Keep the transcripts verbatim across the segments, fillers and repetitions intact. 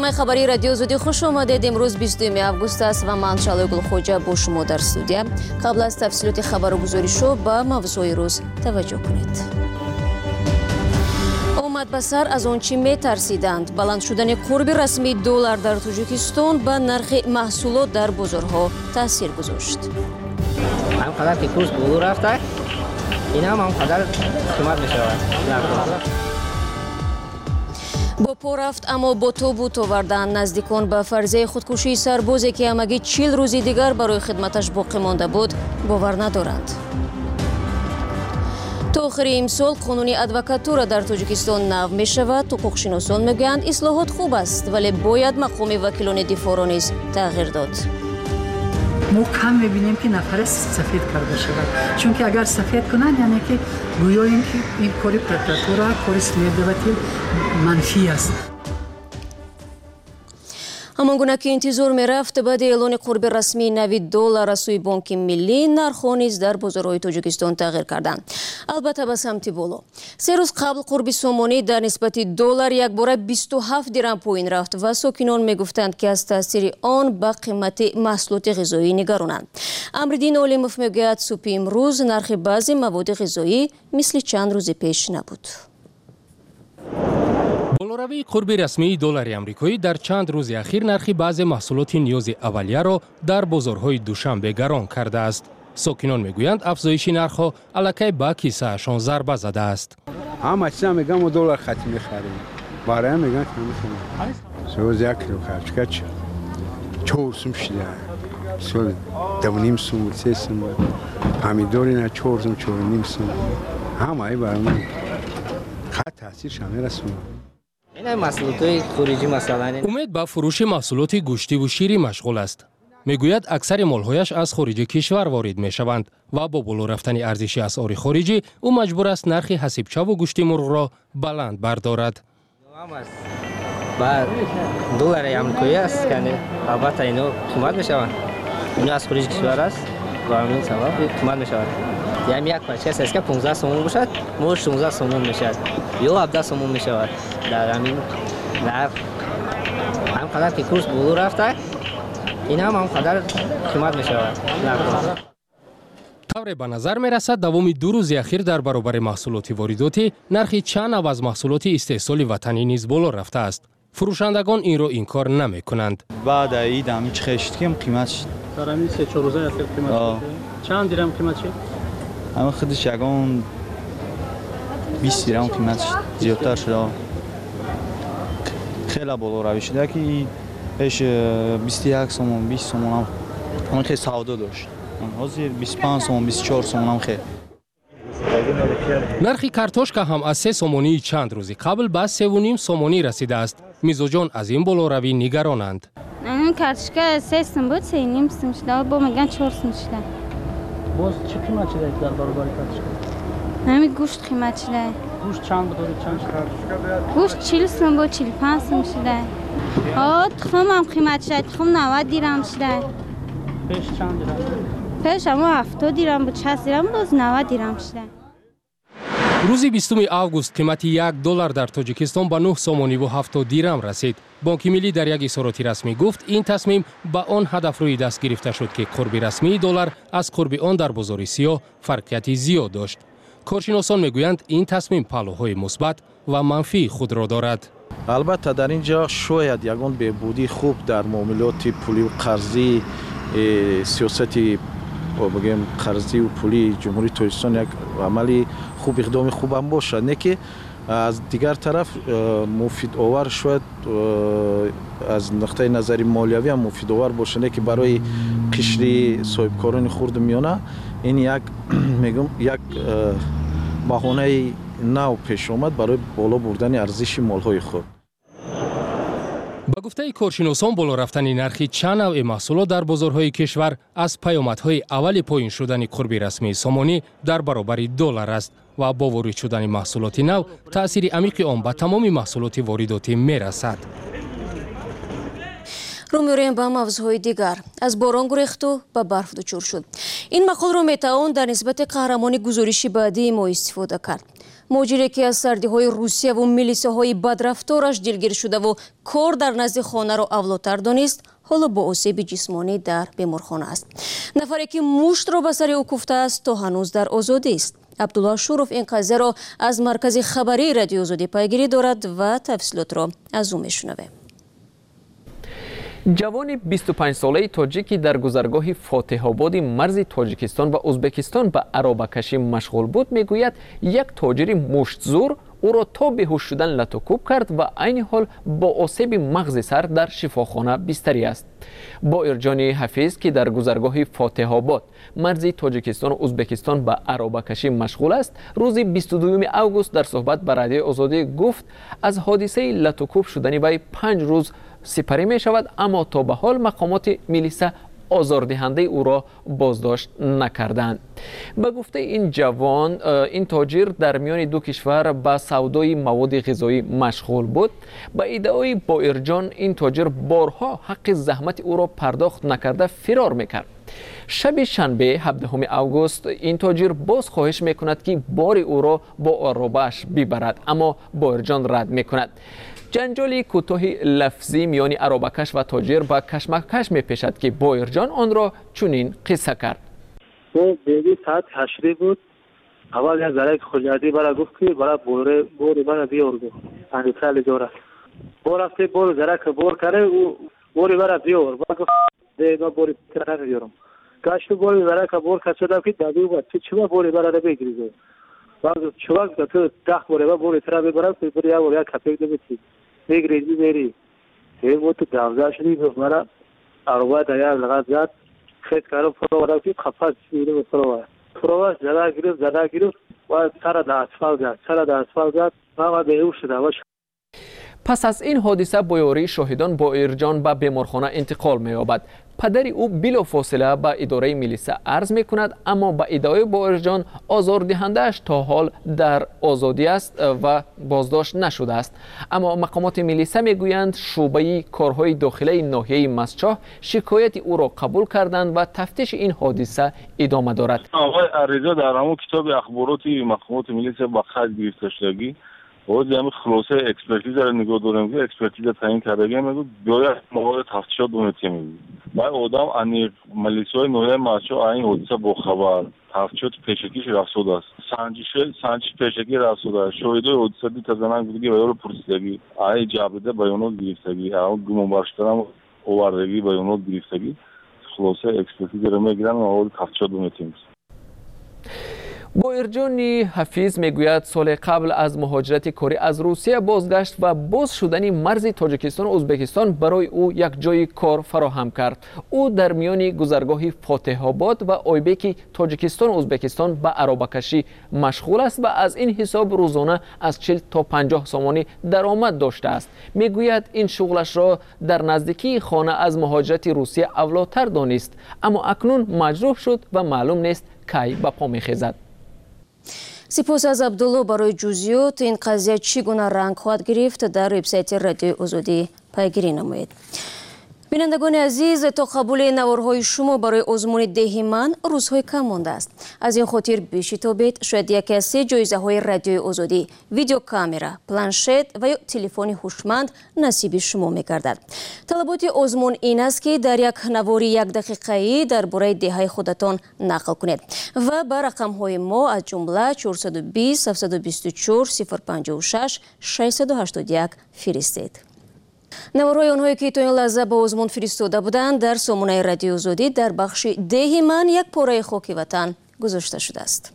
برنامه خبری رادیو زودی خوش آمدید. امروز بیستم آگوست است و من شالوی گلخوجه با شما در استودیو. قبل از تفصیلات خبر و گزارش‌ها به موضوع روز توجه کنید. اومد به سر از آنچه می‌ترسیدند. بلند شدن قرب رسمی دلار در تاجیکستان به نرخ محصولات در بازارها تاثیر گذاشت. همقدر که کورس بالا رفته، این هم همقدر قیمت می‌شود. با پا رفت اما با تابوت آوردن. نزدیکان به فرضیه خودکشی سربازی که همگی چهل روزی دیگر برای خدمتش باقی مانده بود باور ندارند. تا آخر امسال قانون ادوکاتورا در تاجیکستان نو می شود. حقوقشناسان میگویند اصلاحات خوب است ولی باید مقام وکیلان دفاع را نیز تغییر داد. ما کم می‌بینیم که نفر سفید کرده شود، چون که اگر سفید کنند یعنی که گویاییم که این کاری پروکراتورا کاری سمیدوتی منفی است. همانگونه که انتظار می‌رفت بعد اعلان قرب رسمی نوی دلار از سوی بانک ملی، نرخ‌ها نیز در بازارهای تاجیکستان تغییر کردند، البته به سمت بالا. سه روز قبل قرب سومانی در نسبت دلار یک باره بیست و هفت درم پایین رفت و ساکنان میگفتند که از تاثیر آن به قیمت محصولات غذایی نگرانند. امرالدین عالموف میگوید صبح امروز نرخ بعضی مواد غذایی مثل چند روز پیش نبود. بالوروی قرب رسمی دلار آمریکایی در چند روز اخیر نرخ بعضی محصولات نیاز اولیه را در بازارهای دوشنبه گران کرده است. ساکنان میگویند افزایش نرخ‌ها الکی به کیسه‌شان ضربه زده است. همه چیز میگم دلار خط می‌خریم. برای میگن که می‌خریم. سوز یک کیلو خرج چه؟ چهار سوم شده. سال دو نیم سوم سه سوم. پمیدوری نه چهار سوم چهار نیم سوم. همه برام خط تاثیر شامل است. این محصولات خارجی مثلا امید به فروش محصولات گوشتی و شیری مشغول است. میگوید اکثر مالهایش از خارج کشور وارد میشوند و با بالا رفتن ارزش اسعار خارجی او مجبور است نرخ حسیبچه و گوشت مرغ را بلند بردارد. با دلار آمریکایی است که البته اینو قیمت میشوند. اینو از خارج کشور است و همین سبب قیمت میشود. یعنی یک پارچه است که پانزده سوم باشد، مو شانزده سوم میشود یا هفده سوم میشود. در همین نرخ همقدر که کورس بالا رفته، این هم همقدر قیمت میشود. طور به نظر می رسد دوام دو روز اخیر در برابر محصولات وارداتی نرخ چند نوع از محصولات استحصال وطنی نیز بالا رفته است. فروشندگان این را انکار نمی کنند. بعد عید هم هیچ خشتیم قیمت شد. در همین سه چهار روزه اخیر قیمت شد. چند درم قیمت شد؟ اما خودش یگان بیست درم قیمت شد. زیادتر شده. خیلی بالا روی شده که پیش بیست و یک سوم بیست سوم هم اون خیلی سودا داشت. حاضر بیست و پنج سوم بیست و چهار سوم هم خیلی. نرخ کارتوشکا هم از سه سومانی چند روزی قبل به سه و نیم سومانی رسیده است. میزوجان از این بالا روی نگرانند. این کارتوشکا سه سوم بود، سه نیم سوم شده، با میگن چهار سوم شده. باز چه قیمت شده در برابر کارتوشکا؟ همین گوشت قیمت شده. گوشت چند بود؟ چند شده؟ گوشت چهل سوم بود، چهل و پنج سوم شده. آه تخم هم قیمت شده، تخم نود درم شده. پیش چند درم؟ پیش اما هفتاد درم بود، شصت درم بود، از نود درم شده. روز بیستم آگوست قیمت یک دلار در تاجیکستان به نه سومانی و هفتاد درم رسید. بانک ملی در یک اظهاراتی رسمی گفت این تصمیم به آن هدف روی دست گرفته شد که قرب رسمی دلار از قرب آن در بازار سیاه فرقیتی زیاد داشت. کارشناسان میگویند این تصمیم پهلوهای مثبت و منفی خود را دارد. البته در اینجا شاید یگان بهبودی خوب در معاملات پولی و قرضی سیاست بگیم قرضی و پولی جمهوری تاجیکستان یک عملی خوب اقدام خوب هم باشد، نه که از دیگر طرف مفید آور شد از نقطه نظری مالیوی هم مفید آور باشه، نه که برای قشری صاحبکاران خرد میانه این یک میگم یک بهانه نو پیش آمد برای بالا بردن ارزش مالهای خود. با گفته کارشناسان بالا رفتن نرخ چند نوع محصولات در بازارهای کشور از پیامدهای اول پایین شدن قرب رسمی سومانی در برابر دلار است و با وارد شدن محصولات نو تأثیر عمیق آن به تمام محصولات وارداتی میرسد. رو می‌ریم به موضوعهای دیگر. از باران گریخت و به برف دچار شد. این مقال را میتوان در نسبت قهرمان گزارشی بعدی ما استفاده کرد. مهاجری که از سردی‌های روسیه و میلیساهای بدرفتارش دلگیر شده و کار در نزد خانه را اولاتر دانست، حالا با آسیب جسمانی در بیمارخانه است. نفری که مشت را به سر او کوفته است تا هنوز در آزادی است. عبدالله شوروف این قضیه را از مرکز خبری رادیو آزادی پیگیری دارد و تفصیلات را از او میشنویم. جوان بیست و پنج ساله تاجیکی در گذرگاه فاتح آباد مرز تاجیکستان و ازبکستان به عرابه‌کشی مشغول بود میگوید یک تاجر مشت‌زور او را تا بیهوش شدن لطوکوب کرد و عین حال با آسیب مغز سر در شفاخانه بستری است. با ارجان حفیظ که در گذرگاه فاتح آباد مرز تاجیکستان و ازبکستان به عرابه‌کشی مشغول است، روز بیست و دوم آگوست در صحبت با رادیو آزادی گفت از حادثه لطوکوب شدن وی پنج روز سپری می شود، اما تا به حال مقامات میلیسا آزاردهنده او را بازداشت نکردند. به گفته این جوان، این تاجر در میان دو کشور به سودای مواد غذایی مشغول بود. به ادعای با ارجان این تاجر بارها حق زحمت او را پرداخت نکرده فرار میکرد. شب شنبه هفدهم آگوست این تاجر باز خواهش میکند که بار او را با آرابه‌اش ببرد، اما با ارجان رد میکند. جنجالی کوتاه لفظی میان عرابه‌کش و تاجر با کشمکش میپیچد که بایرجان آن را چنین قصه کرد. او بیبی ساعت هشت بود. اول یک زرک خجالتی برای گفت که برای بوره بوری برای بیار گفت. اندی خیلی جوره. بور افتی بور زرک بور کرده او بوری برای بیار. برای گفت دیگه بوری ترانه بیارم. کاشت بوری زرک بور کرد شده که دادی بود. چه چه بوری برای بگیریزه. بعد چوبک تو ده بوری برای بوری ترانه برای بوری یا بوری کپیک دبیتی. بگیری بری. یه بود داوزه شدی برای آروبا دایر لگات زد. خیلی کارو فرو که خفاش میره فرو. فرو زده گرفت زده گرفت و سر در اسفالت زد. سر در اسفالت زد. ما بیهوش شده باش. پس از این حادثه بایوری شاهدان با ارجان به بیمارخانه انتقال می‌یابد. پدر او بلافاصله به اداره میلیسا عرض می‌کند، اما به ادعای با ارجان آزاردهنده‌اش تا حال در آزادی است و بازداشت نشده است. اما مقامات میلیسا میگویند شعبه کارهای داخلی ناحیه مسچاه شکایت او را قبول کردند و تفتیش این حادثه ادامه دارد. آقای عریضه در همون کتاب اخبارات مقامات میلیسا با خط گرفته شدگی باید همین خلاصه اکسپرتیز را نگاه داریم که اکسپرتیز تعیین کردگی میگو باید موارد تفتیشات دونتی میگو باید آدم انی ملیسای نوعی مچو این حادثه با خبر تفتیشات پیشکیش رفسوده است سنجش سنجش پیشکی رفسوده است شاهدای حادثه دی تزنان بودگی و یارو پرسیدگی ای جابرده بیانات گرفتگی اون گمان برشترم آوردگی بیانات گرفتگی خلاصه اکسپرتیز را میگیرن و موارد تفتیشات دونتی میگو. با ارجان حفیظ میگوید سال قبل از مهاجرت کاری از روسیه بازگشت و باز شدن مرز تاجیکستان و ازبکستان برای او یک جای کار فراهم کرد. او در میان گذرگاه فاتح آباد و آیبک تاجیکستان و ازبکستان به عرابه‌کشی مشغول است و از این حساب روزانه از چهل تا پنجاه سامانی درآمد داشته است. میگوید این شغلش را در نزدیکی خانه از مهاجرت روسیه اولاتر دانست، اما اکنون مجروح شد و معلوم نیست کی به پا میخیزد. سپاس از عبدالله برای جزئیات. این قضیه چگونه رنگ خواهد گرفت در وبسایت رادیو آزادی پیگیری نمایید. بینندگان عزیز، تا قبول نوارهای شما برای آزمون ده من روزهای کم مانده است. از این خاطر بشتابید، شاید یکی از سه جایزه های رادیو آزادی، ویدیو کامera، پلنشت و یا تلفن هوشمند نصیب شما می‌گردد. طلبات آزمون این است که در یک نوار یک دقیقه‌ای درباره دهه خودتان نقل کنید و به رقم‌های ما از جمله چهارصد و بیست، هفتصد و بیست و چهار، صفر پنجاه و شش، ششصد و هشتاد و یک فرستید. نوارهای آنهایی که تا این لحظه به آزمون فرستاده بودند در سامانه رادیو آزادی در بخش ده من یک پاره خاک وطن گذاشته شده است.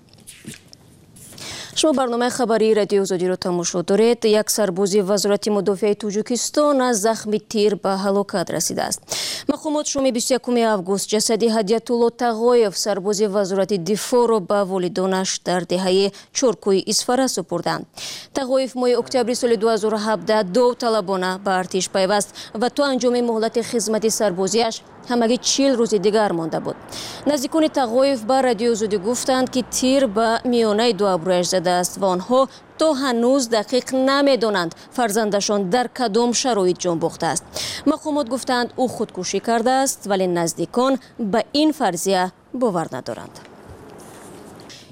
شما برنامه خبری رادیو آزادی را تماشا دارید. یک سرباز وزارت مدافع تاجیکستان از زخم تیر به هلاکت رسیده است. مقامات شام بیست و یکم آگوست جسد هدیت‌الله تقایف سرباز وزارت دفاع را به والدانش در دهه چارکوی اصفهان سپردند. تقایف ماه اکتبر سال دو هزار و هفده داوطلبانه به ارتش پیوست و تا انجام مهلت خدمت سربازیش همگی چهل روز دیگر مانده بود. نزدیکان تقایف به رادیو آزادی گفتند که تیر به میانه دو ابرویش زده است و آنها تا هنوز دقیق نمیدانند فرزندشان در کدام شرایط جان باخته است. مقامات گفتند او خودکشی کرده است، ولی نزدیکان به این فرضیه باور ندارند.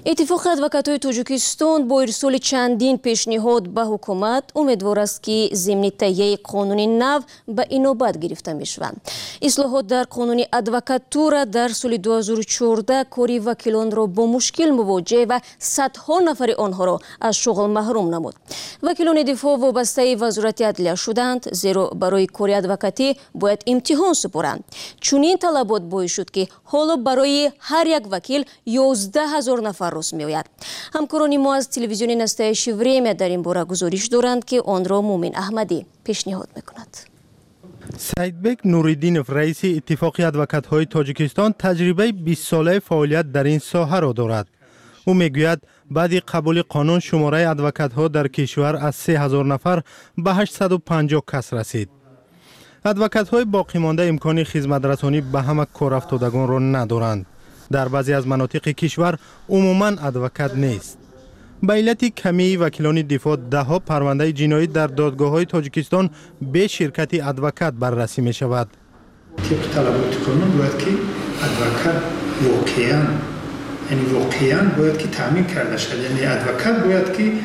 اتفاق ادوکات‌های تاجیکستان با ارسال چندین پیشنهاد به حکومت امیدوار است که ضمن تهیه قانون نو به اینوبت گرفته می‌شوند. اصلاحات در قانون ادوکاتورا در سال دو هزار و چهارده کاری وکیلان را با مشکل مواجه و صدها نفر آنها را از شغل محروم نمود. وکیلان دفاع وابسته وزارت عدلیه شدند، زیرا برای کاری ادوکاتی باید امتحان سپارند. چنین طلبات باعث شد که حالا برای هر یک وکیل یازده هزار نفر رسم می‌آید. همکاران ما از تلویزیون نستایش وریمه در این باره گزارش دارند که آن را مومن احمدی پیشنهاد می‌کند. سیدبک نوریدینوف رئیس اتفاق ادوکات‌های تاجیکستان تجربه بیست ساله فعالیت در این ساحه را دارد. او میگوید بعد قبول قانون شماره ادوکات‌ها در کشور از سه هزار نفر به هشتصد و پنجاه کس رسید. ادوکات‌های باقی مانده امکان خدمت رسانی به همه کارافتادگان را ندارند. در بعضی از مناطق کشور عموماً ادوکات نیست. به علت کمی وکیلان دفاع ده‌ها پرونده جنایی در دادگاه‌های تاجیکستان به شرکت ادوکات بررسی می شود. طبق طلبات قانون باید که ادوکات واقعاً یعنی واقعاً باید که تامین کرده شود. یعنی ادوکات باید که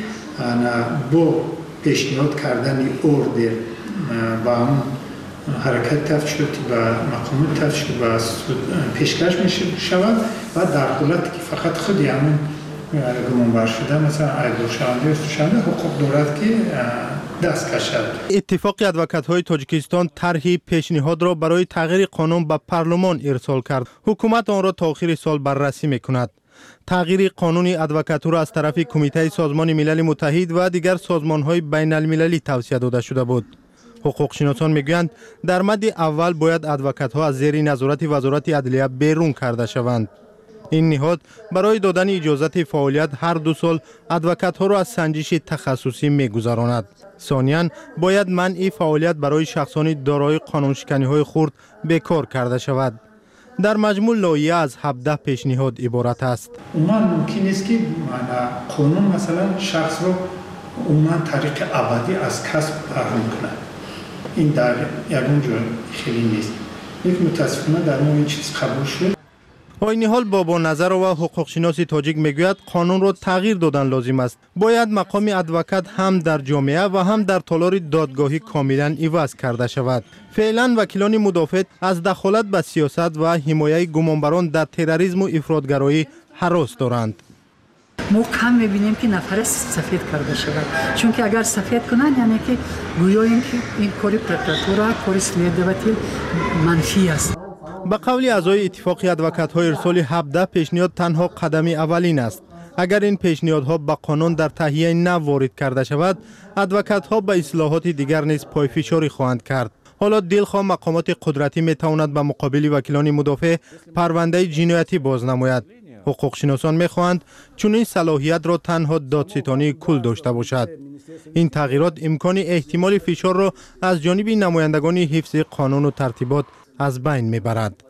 با پیشنهاد کردن اوردر با اون حرکت تفت شد و مقامات تفت شد و پیشکش می شود و در حالتی که فقط خودی همون گمانبر شده مثلا ایدار شونده شونده حقوق دارد که دست کشد. اتفاق ادوکات‌های تاجیکستان طرح پیشنهاد را برای تغییر قانون به پارلمان ارسال کرد. حکومت آن را تا آخر سال بررسی می‌کند. تغییر قانون ادوکاتورا از طرف کمیته سازمان ملل متحد و دیگر سازمان‌های بین‌المللی توصیه داده شده بود. حقوق شناسان میگویند در مد اول باید ادوکات‌ها از زیر نظارت وزارت عدلیه بیرون کرده شوند. این نهاد برای دادن اجازت فعالیت هر دو سال ادوکات‌ها را از سنجش تخصصی می‌گذراند. ثانیاً باید منع فعالیت برای شخصان دارای قانونشکنی‌های خرد بکار کرده شود. در مجموع لایحه از هفده پیشنهاد عبارت است. عموما ممکن است که قانون مثلا شخص را عموما طریق ابدی از کسب محروم کند. این در یگان جای خیلی نیست. یک متاسفانه در ما این چیز قبول شد. آینی حال بابا نظر و حقوق شناس تاجیک میگوید قانون را تغییر دادن لازم است. باید مقام ادوکات هم در جامعه و هم در تالار دادگاهی کاملا عوض کرده شود. فعلا وکیلان مدافع از دخالت به سیاست و حمایت گمانبران در تروریسم و افراطگرایی هراس دارند. ما کم میبینیم که نفر سفید کرده شود، چون که اگر سفید کنن یعنی که گویا این که این کاری پروکراتورا کاری سلیدوتی منفی است. به قول اعضای اتفاق ادوکات‌های ارسال هفده پیشنهاد تنها قدم اولین است. اگر این پیشنهادها به قانون در تهیه نو وارد کرده شود، ادوکات‌ها به اصلاحات دیگر نیز پایفشاری خواهند کرد. حالا دلخواه مقامات قدرتی میتواند به مقابل وکیلان مدافع پرونده جنایتی باز نماید. حقوق شناسان میخواهند چون این صلاحیت را تنها دادستانی کل داشته باشد. این تغییرات امکان احتمال فشار را از جانب نمایندگان حفظ قانون و ترتیبات از بین میبرد.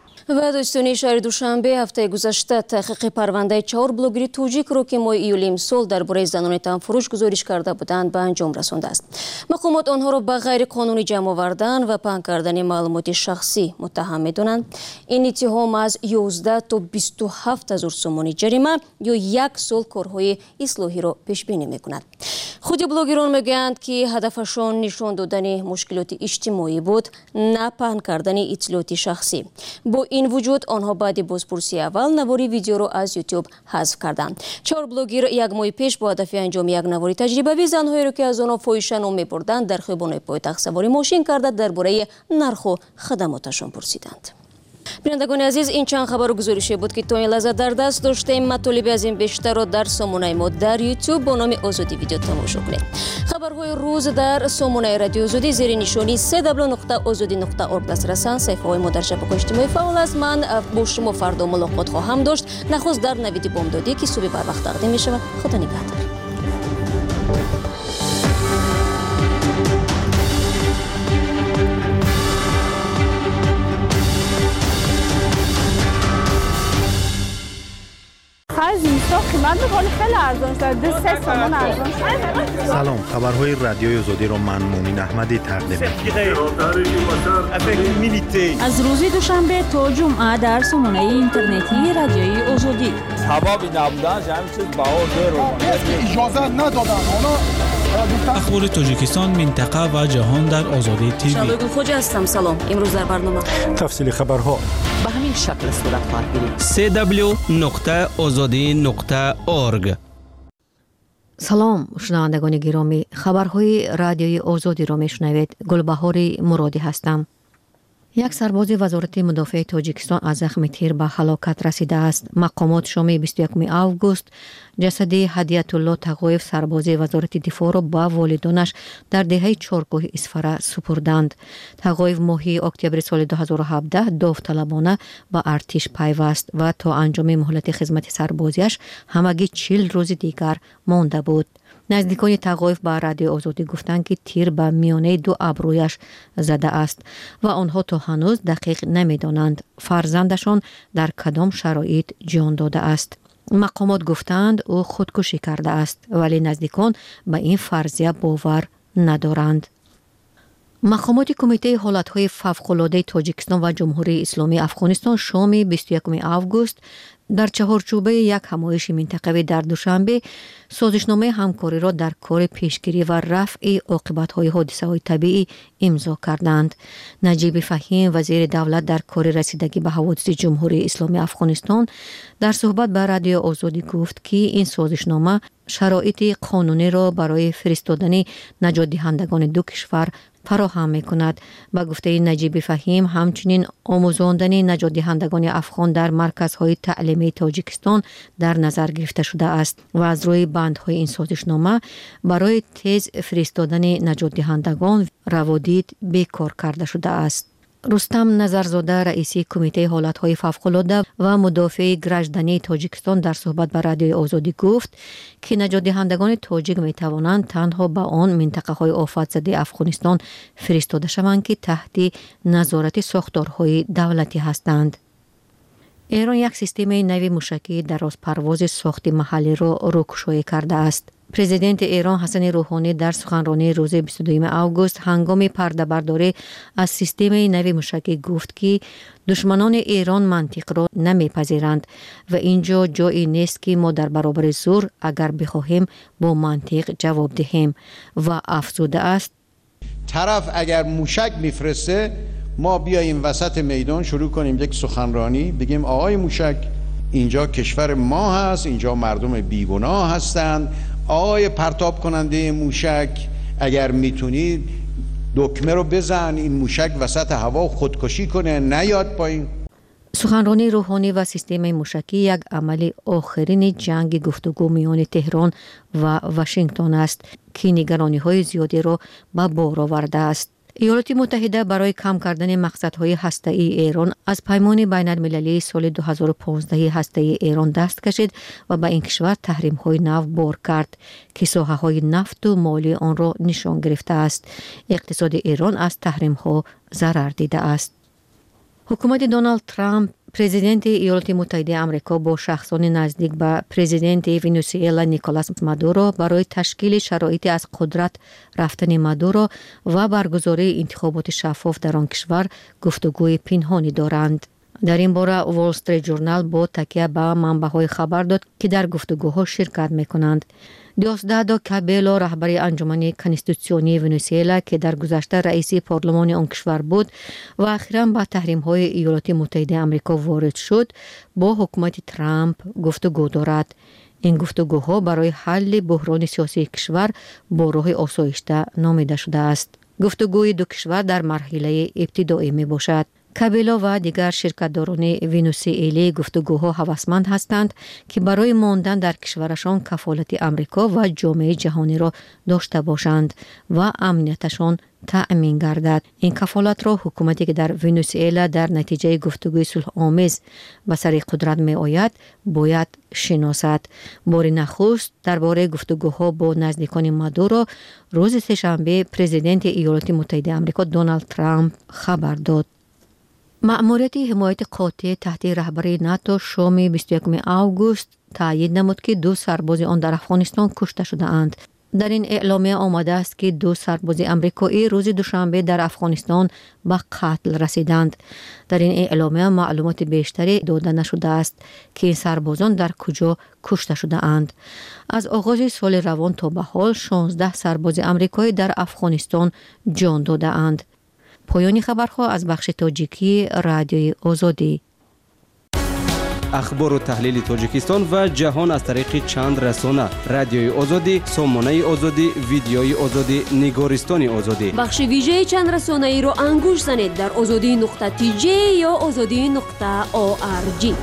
و دوستان شهر دوشنبه هفته گذشته تحقیق پرونده چهار بلاگر توجیک را که ماه ایول امسال درباره زنان تنفروش گزارش کرده بودند به انجام رسانده است. مقامات آنها را به غیر قانونی جمع آوردن و پنهان کردن معلومات شخصی متهم می‌دانند. این اتهام از یازده تا بیست و هفت هزار سومانی جریمه یا یک سال کارهای اصلاحی را پیش بینی می‌کند. خود بلاگران میگویند که هدفشان نشان دادن مشکلات اجتماعی بود، نه پنهان کردن اطلاعات شخصی. با این وجود آنها بعد بازپرسی اول نواری ویدیو را از یوتیوب حذف کردند. چهار بلاگر یک ماه پیش با هدف انجام یک نواری تجربوی زنهایی را که از آنها فاحشه نام می‌بردند در خیابان پایتخت سواری ماشین کرده درباره نرخ و خدماتشان پرسیدند. بینندگان عزیز، این چند خبر و گزارشی بود که تا این لحظه در دست داشتیم. مطالب از این بیشتر را در سامانه ما در یوتیوب با نام آزادی ویدیو تماشا کنید. خبرهای روز در سامانه رادیو آزادی زیر نشانی سه دبلیو نقطه آزادی نقطه اورگ دسترسند. صفحه‌های ما در شبکه‌های اجتماعی فعال است. من با شما فردا ملاقات خواهم داشت. نخست در نوید بامدادی که صبح بر وقت تقدیم می شود. خدا نگهدار. خرج قبل خیلی خیلی ارزان شد. دو سه تومن ارزان شد. سلام، خبرهای رادیوی آزادی را من مومین احمدی تقدیم می‌کنم. از روز دوشنبه تا جمعه در سامانه اینترنتی رادیوی آزادی. حبابی نبودن همین چیز باور داره. اجازه ندادن. اخبار تاجیکستان، منطقه و جهان در آزادی تیوی. شالوی خوج هستم. سلام. امروز در برنامه تفصیل خبرها به همین شکل صورت خواهد گرفت. سی دبلیو نقطه آزادی نقطه اورگ. سلام شنوندگان گرامی، خبرهای رادیوی آزادی را میشنوید. گلبهار مرادی هستم. یک سرباز وزارت مدافع تاجیکستان از زخم تیر به هلاکت رسیده است. مقامات شام بیست و یکم آگوست جسد هدیت الله تقویف سرباز وزارت دفاع را با والدانش در دهه چهارگاه اسفره سپردند. تقویف ماهی اکتبر سال دو هزار و هفده داوطلبانه با ارتش پیوست و تا انجام مهلت خدمت سربازیش همگی چهل روز دیگر مانده بود. نزدیکان تقویف به رادیو آزادی گفتند که تیر به میانه دو ابرویش زده است و آنها تا هنوز دقیق نمی‌دانند فرزندشان در کدام شرایط جان داده است. مقامات گفتند او خودکشی کرده است، ولی نزدیکان به این فرضیه باور ندارند. مقامات کمیته حالتهای فوق‌العاده تاجیکستان و جمهوری اسلامی افغانستان شام بیست و یکم آگوست در چهارچوبه یک همایش منطقوی در دوشنبه سازشنامه همکاری را در کار پیشگیری و رفع عاقبت‌های حادثه‌های طبیعی امضا کردند. نجیب فهیم وزیر دولت در کار رسیدگی به حوادث جمهوری اسلامی افغانستان در صحبت با رادیو آزادی گفت که این سازشنامه شرایط قانونی را برای فرستادن نجات دهندگان دو کشور فراهم می‌کند. با گفته نجیب فهیم همچنین آموزاندن نجات دهندگان افغان در مرکزهای تعلیمی تاجیکستان در نظر گرفته شده است و از روی بندهای این سازشنامه برای تیز فرستادن نجات دهندگان روادید بیکار کرده شده است. رستم نظرزاده رئیس کمیته حالتهای فوق‌العاده و مدافع گرجدنی تاجیکستان در صحبت با رادیو آزادی گفت که نجات دهندگان تاجیک می توانند تنها به آن منطقه های آفت زده افغانستان فرستاده شوند که تحت نظارت ساختارهای دولتی هستند. ایران یک سیستم نوی موشکی درازپرواز ساخت محلی را روکشایی کرده است. پرزیدنت ایران حسن روحانی در سخنرانی روز بیست و دوم آگوست هنگام پرده برداری از سیستم نوی موشکی گفت که دشمنان ایران منطق را نمیپذیرند و اینجا جایی نیست که ما در برابر زور اگر بخواهیم با منطق جواب دهیم و افزوده است طرف اگر موشک میفرسته ما بیاییم وسط میدان شروع کنیم یک سخنرانی بگیم آقای موشک اینجا کشور ما هست، اینجا مردم بیگناه هستند، آقای پرتاب کننده موشک اگر میتونید دکمه رو بزن این موشک وسط هوا خودکشی کنه نیاد پایین. سخنرانی روحانی و سیستم موشکی یک عمل آخرین جنگ گفتگو میان تهران و واشنگتن است که نگرانی‌های زیادی را به بار آورده است. ایالات متحده برای کم کردن مقصدهای هسته‌ای ایران از پیمان بین المللی سال دو هزار و پانزده هسته‌ای ایران دست کشید و به این کشور تحریم‌های نو بار کرد که ساحه‌های نفت و مالی آن را نشان گرفته است. اقتصاد ایران از تحریم‌ها ضرر دیده است. حکومت دونالد ترامپ پرزیدنت ایالات متحده آمریکا با شخصان نزدیک به پرزیدنت ونزوئلا نیکولاس مادورو برای تشکیل شرایط از قدرت رفتن مادورو و برگزاری انتخابات شفاف در آن کشور گفتگوی پنهانی دارند. در این باره وال استریت جورنال با تکیه به منبع‌های خبر داد که در گفتگوها شرکت می‌کنند. دیوسدادو کابیلو رهبر انجمن کنستیتوسیونی ونزوئلا که در گذشته رئیس پارلمان آن کشور بود و اخیراً با تحریم‌های ایالات متحده آمریکا وارد شد با حکومت ترامپ گفتگو دارد. این گفتگوها برای حل بحران سیاسی کشور با راه آسایشته نامیده شده است. گفتگوی دو کشور در مرحله ابتدایی می باشد. کابیلو و دیگر شرکت‌داران ونزوئلا گفتگوها هوسمند هستند که برای ماندن در کشورشان کفالت آمریکا و جامعه جهانی را داشته باشند و امنیتشان تأمین گردد. این کفالت را حکومتی که در ونزوئلا در نتیجه گفتگوی صلح آمیز به سر قدرت می آید باید شناسد. بار نخست درباره گفتگوها با نزدیکان مادورو روز سه‌شنبه پرزیدنت ایالات متحده آمریکا دونالد ترامپ خبر داد. مأموریت حمایت قاطع تحت رهبری ناتو شام بیست و یکم آگوست تایید نمود که دو سرباز آن در افغانستان کشته شده اند. در این اعلامیه آمده است که دو سرباز امریکایی روز دوشنبه در افغانستان به قتل رسیدند. در این اعلامیه معلومات بیشتری داده نشده است که این سربازان در کجا کشته شده اند. از آغاز سال روان تا به حال شانزده سرباز امریکایی در افغانستان جان داده اند. پایان خبرها از بخش تاجیکی رادیوی آزادی. اخبار و تحلیل تاجیکستان و جهان از طریق چند رسانه: رادیوی آزادی، سامانه آزادی، ویدیوی آزادی، نگارستان آزادی. بخش ویژه چند رسانه ای رو انگوش زنید در آزادی نقطه تی جی یا آزادی نقطه او آر جی.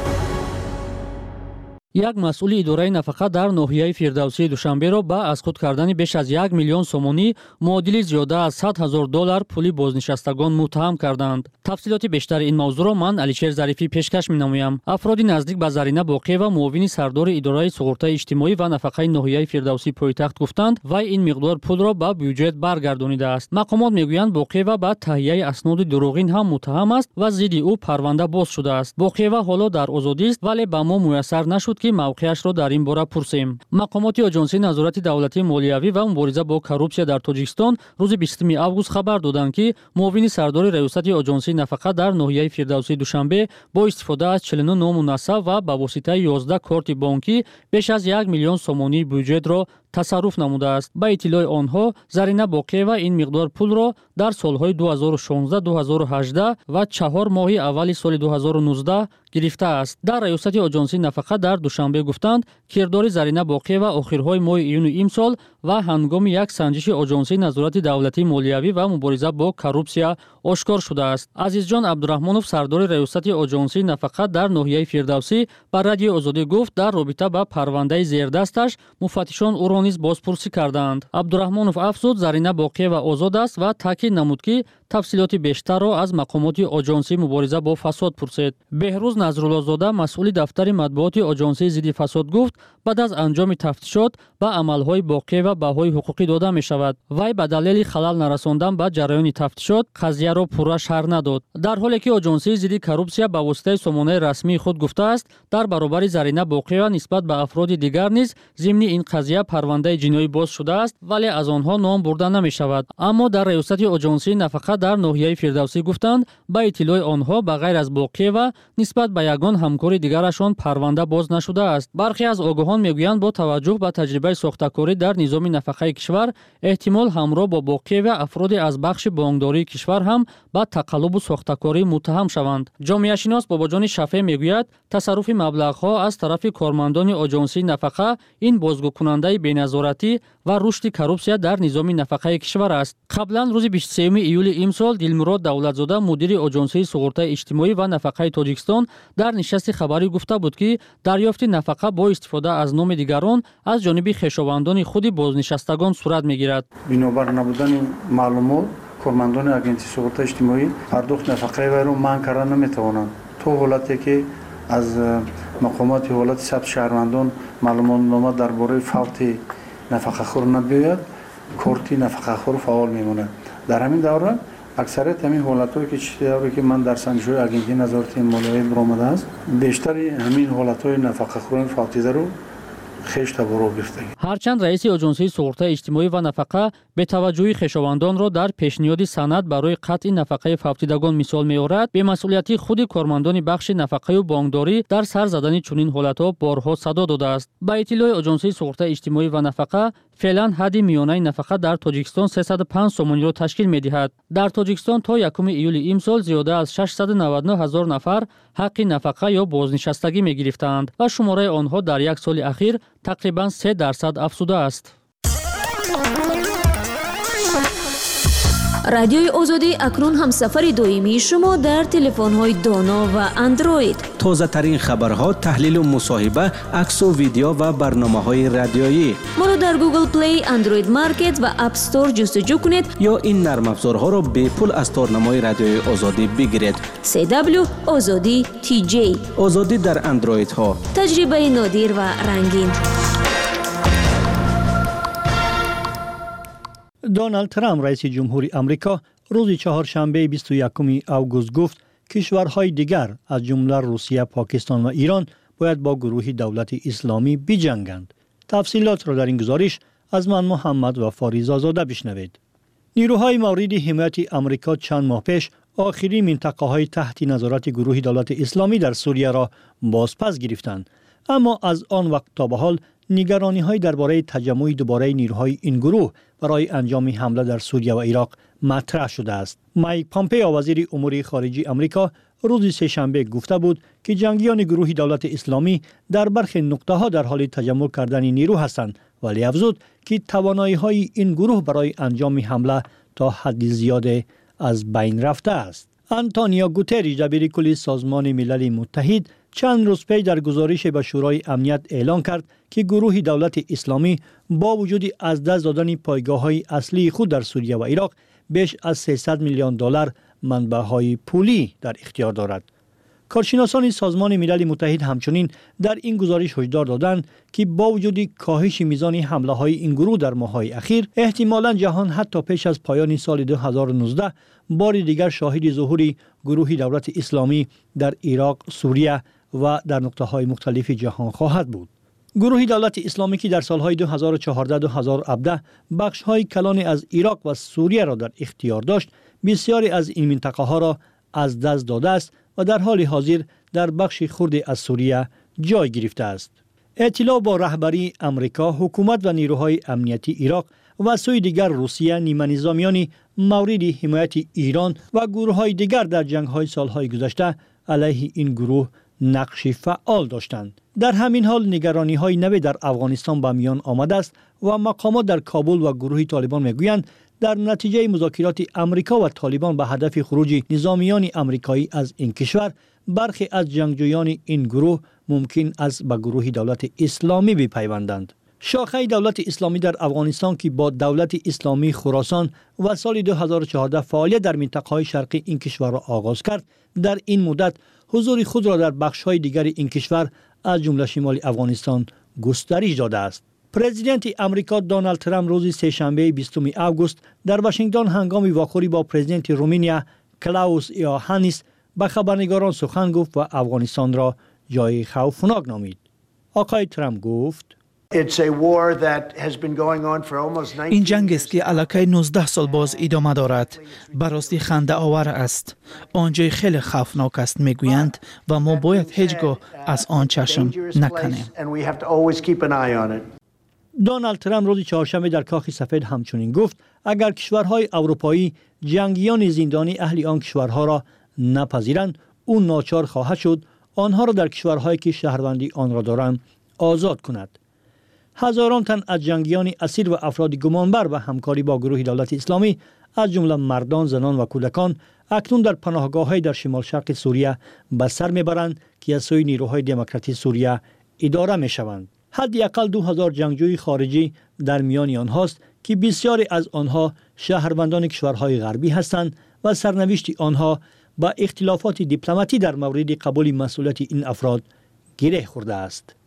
یک مسئول اداره نفقه در ناحیه فردوسی دوشنبه را با از خود کردن بیش از یک میلیون سومونی معادل زیاده از صد هزار دلار پولی بازنشستگان متهم کردند. تفصیلات بیشتر این موضوع را من علیشیر ظریفی پیشکش می‌نمایم. افرادی نزدیک به زرینه باقی و معاون سردار اداره سقوط اجتماعی و نفقه ناحیه فردوسی پایتخت گفتند و این مقدار پول را به بودجه برگردانیده است. مقامات میگویند باقی و با تهیه اسناد دروغین هم متهم است و ضد او پرونده باز شده است. باقی و حالا در آزادی است ولی به ما میسر نشد که موقعش را در این باره پرسیم. مقامات آژانس نظارت دولتی مالیوی و مبارزه با کورپسیا در تاجیکستان روز بیستم آگوست خبر دادند که معاون سردار ریاست آژانس نفقه در ناحیه فردوسی دوشنبه با استفاده از چهل و نه نام مناسب و با واسطه یازده کارت بانکی بیش از یک میلیون سومانی بودجه را تصرف نموده است. با اطلاع آنها زرینه باقی و این مقدار پول را در سالهای دو هزار و شانزده دو هزار و هجده و چهار ماه اول سال دو هزار و نوزده گرفته است. در ریاست آژانس نفقه در دوشنبه گفتند کردار زرینه باقی و آخرهای ماه ایون امسال و هنگام یک سنجش آژانس نظارت دولتی مالیوی و مبارزه با کورپسیا آشکار شده است. عزیزجان عبدالرحمانوف سردار ریاست آژانس نفقه در ناحیه فردوسی با رادیو آزادی گفت در رابطه با پرونده زیردستش مفتشان او را نیز بازپرسی کردند. عبدالرحمانوف افزود زرینه باقی و آزاد است و تاکید نمود که تفصیلات بیشتر را از مقامات آژانس مبارزه با فساد پرسید. بهروز نظرالله‌زاده مسئول دفتر مطبوعات آژانس ضد فساد گفت بعد از انجام تفتیشات به عملهای باقی و بهای حقوقی داده می شود. وی به دلیل خلل نرساندن به جریان تفتیشات قضیه را پورا شرح نداد. در حالی که آژانس ضد کورپسیا به واسطه سامانه رسمی خود گفته است در برابر زرینه باقی و نسبت به افراد دیگر نیز ضمن این قضیه پرونده جنایی باز شده است ولی از آنها نام برده نمی شود. اما در ریاست آژانس نفقه در ناحیه فردوسی گفتند با اطلاع آنها به غیر از باقی و نسبت به یگان همکار دیگرشان پرونده باز نشده است. برخی از آگاهان میگویند با توجه به تجربه ساختکاری در نظام نفقه کشور احتمال همراه با باقی و افراد از بخش بانکداری کشور هم به تقلب و ساختکاری متهم شوند. جامعه شناس باباجان شفیع میگوید تصرف مبلغ‌ها از طرف کارمندان آژانس نفقه این بازگو کننده بی‌نظارتی و رشد کورپسیا در نظام نفقه کشور است. قبلا روز بیست و سوم ایول امسال دلمراد دولتزاده مدیر آژانس سقوط اجتماعی و نفقه تاجیکستان در نشست خبری گفته بود که دریافت نفقه با استفاده از نام دیگران از جانب خویشاوندان خود بازنشستگان صورت میگیرد. بنابر نبودن معلومات کارمندان اجنسی سقوط اجتماعی پرداخت نفقه وی را منع کردن نمیتوانند. تو حالتی که از مقامات حالت ثبت شهروندان معلومات نامه درباره فوت نفقه خور نبیاید کارت نفقه خور فعال میماند. در همین دوره اکثریت همین حالتایی که چیزی که من در سنجش اجنسی نظارت مالیاتی برآمده است بیشتر همین حالتهای نفقه خوران فوتیده رو خیش تبارو گرفته. هرچند رئیس آژانس سقوط اجتماعی و نفقه به توجه خویشاوندان را در پیشنهاد سند برای قطع نفقه فوتیدگان مثال می‌آورد، به مسئولیت خود کارمندان بخش نفقه و بانکداری در سر زدن چنین حالت‌ها بارها صدا داده است. با اطلاع آژانس سقوط اجتماعی و نفقه فعلا حد میانه نفقه در تاجیکستان سیصد و پنج سومانی را تشکیل می‌دهد. در تاجیکستان تا یکم ایول امسال زیاده از ششصد و نود و نه هزار نفر حق نفقه یا بازنشستگی می‌گرفتند و شماره آنها در یک سال اخیر تقریباً سه درصد افزوده است. رادیوی آزادی اکنون هم سفر دائمی شما در تلفن‌های دانا و اندروید. تازه ترین خبرها، تحلیل و مصاحبه، عکس و ویدیو و برنامه‌های رادیویی. ما را در گوگل پلی، اندروید مارکت و اپ استور جستجو کنید یا این نرم افزارها را به پول از تارنمای رادیوی آزادی بگیرید. سی دبلیو آزادی تی جی. آزادی در اندروید ها. تجربه نادر و رنگین. دونالد ترامپ رئیس جمهوری آمریکا روز چهارشنبه بیست و یکم آگوست گفت کشورهای دیگر از جمله روسیه، پاکستان و ایران باید با گروه دولت اسلامی بجنگند. تفصیلات را در این گزارش از من محمد و فاریزا زاده بشنوید. نیروهای مورد حمایت آمریکا چند ماه پیش آخرین منطقه های تحت نظارت گروه دولت اسلامی در سوریه را بازپس گرفتند، اما از آن وقت تا به حال نگرانی های درباره تجمع دوباره نیروهای این گروه برای انجام حمله در سوریه و عراق مطرح شده است. مایک پامپئو وزیر امور خارجه آمریکا روز سه‌شنبه گفته بود که جنگیان گروه دولت اسلامی در برخی نقطه ها در حال تجمع کردن نیرو هستند، ولی افزود که توانایی های این گروه برای انجام حمله تا حد زیاد از بین رفته است. آنتونیو گوتریش دبیر کل سازمان ملل متحد چند روز پیش در گزارش به شورای امنیت اعلام کرد که گروه دولت اسلامی با وجود از دست دادن پایگاه‌های اصلی خود در سوریه و عراق بیش از سیصد میلیون دلار منبع‌های پولی در اختیار دارد. کارشناسان سازمان ملل متحد همچنین در این گزارش هشدار دادند که با وجود کاهش میزان حمله‌های این گروه در ماه‌های اخیر، احتمالاً جهان حتی پیش از پایان سال دو هزار و نوزده بار دیگر شاهد ظهور گروه دولت اسلامی در عراق، سوریه و در نقطه‌های مختلف جهان خواهد بود. گروه دولت اسلامی که در سالهای دو هزار و چهارده تا دو هزار و هفده بخش‌های کلانی از عراق و سوریه را در اختیار داشت، بسیاری از این منطقه ها را از دست داده است و در حال حاضر در بخش خردی از سوریه جای گرفته است. ائتلاف با رهبری آمریکا، حکومت و نیروهای امنیتی عراق و سوی دیگر روسیه نیمه نظامیان مورد حمایت ایران و گروه‌های دیگر در جنگ‌های سال‌های گذشته علیه این گروه نقش فعال داشتند. در همین حال نگرانی‌های نوی در افغانستان به میان آمده است و مقامات در کابل و گروه طالبان میگویند در نتیجه مذاکرات آمریکا و طالبان به هدف خروج نظامیان آمریکایی از این کشور، برخی از جنگجویان این گروه ممکن است به گروه دولت اسلامی بپیوندند. شاخه دولت اسلامی در افغانستان که با دولت اسلامی خراسان و سال دو هزار و چهارده فعالیت در منطقه‌های شرقی این کشور را آغاز کرد، در این مدت حضور خود را در بخش‌های دیگر این کشور از جمله شمال افغانستان گسترش داده است. پرزیدنت آمریکا دونالد ترامپ روز سه‌شنبه بیستم آگوست در واشنگتن هنگام واخوری با پرزیدنت رومانیا کلاوس یوهانیس به خبرنگاران سخن گفت و افغانستان را جای خوفناک نامید. آقای ترامپ گفت: این جنگ است که علاقه نوزده سال باز ادامه دارد. براستی خنده آور است. آنجای خیلی خوفناک است میگویند و ما باید هیچگاه از آن چشم نکنیم. دونالد ترامپ روز چهارشنبه در کاخ سفید همچنین گفت اگر کشورهای اروپایی جنگیان زندانی اهل آن کشورها را نپذیرند، او ناچار خواهد شد آنها را در کشورهایی که شهروندی آن را دارند آزاد کند. هزاران تن از جنگیان اسیر و افراد گمانبر و همکاری با گروه دولت اسلامی از جمله مردان، زنان و کودکان اکنون در پناهگاه‌های در شمال شرق سوریه به سر میبرند که از سوی نیروهای دموکراتی سوریه اداره میشوند. حداقل دو هزار جنگجوی خارجی در میان آنهاست که بسیاری از آنها شهروندان کشورهای غربی هستند و سرنوشت آنها با اختلافات دیپلماتی در مورد قبول مسئولیت این افراد گره خورده است.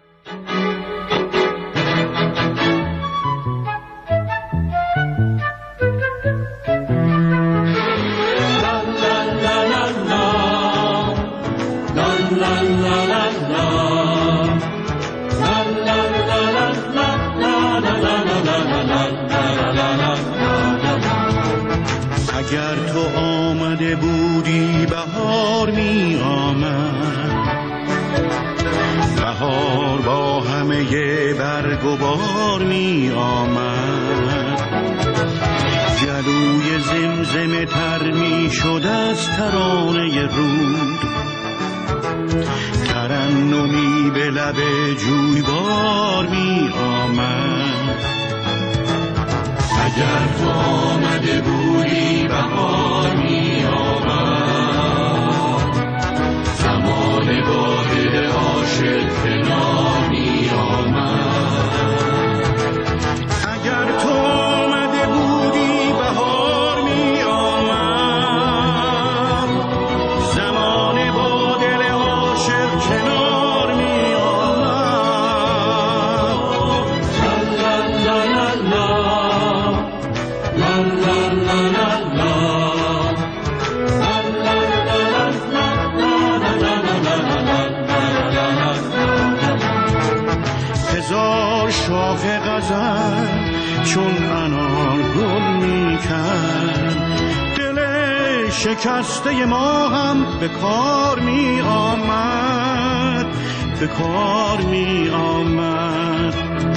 اگر تو آمده بودی بهار می آمد، بهار با همه برگ و بار می آمد، گلوی زمزمه تر می شد از ترانه رود، ترنمی به لب جویبار می آمد. اگر تو آمده بودی بهار می آمد، زمان با دل عاشق کنار می آمد. اگر تو آمده بودی بهار می آمد، زمان غزل چون انار گل میکرد. دل شکسته ما هم به کار می آمد، به کار می آمد.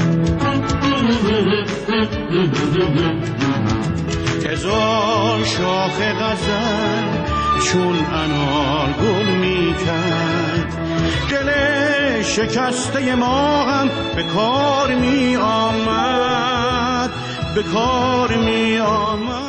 هزار شاخ غزل چون انار گل می کرد. دل شکسته ما هم به کار می آمد، به کار می آمد.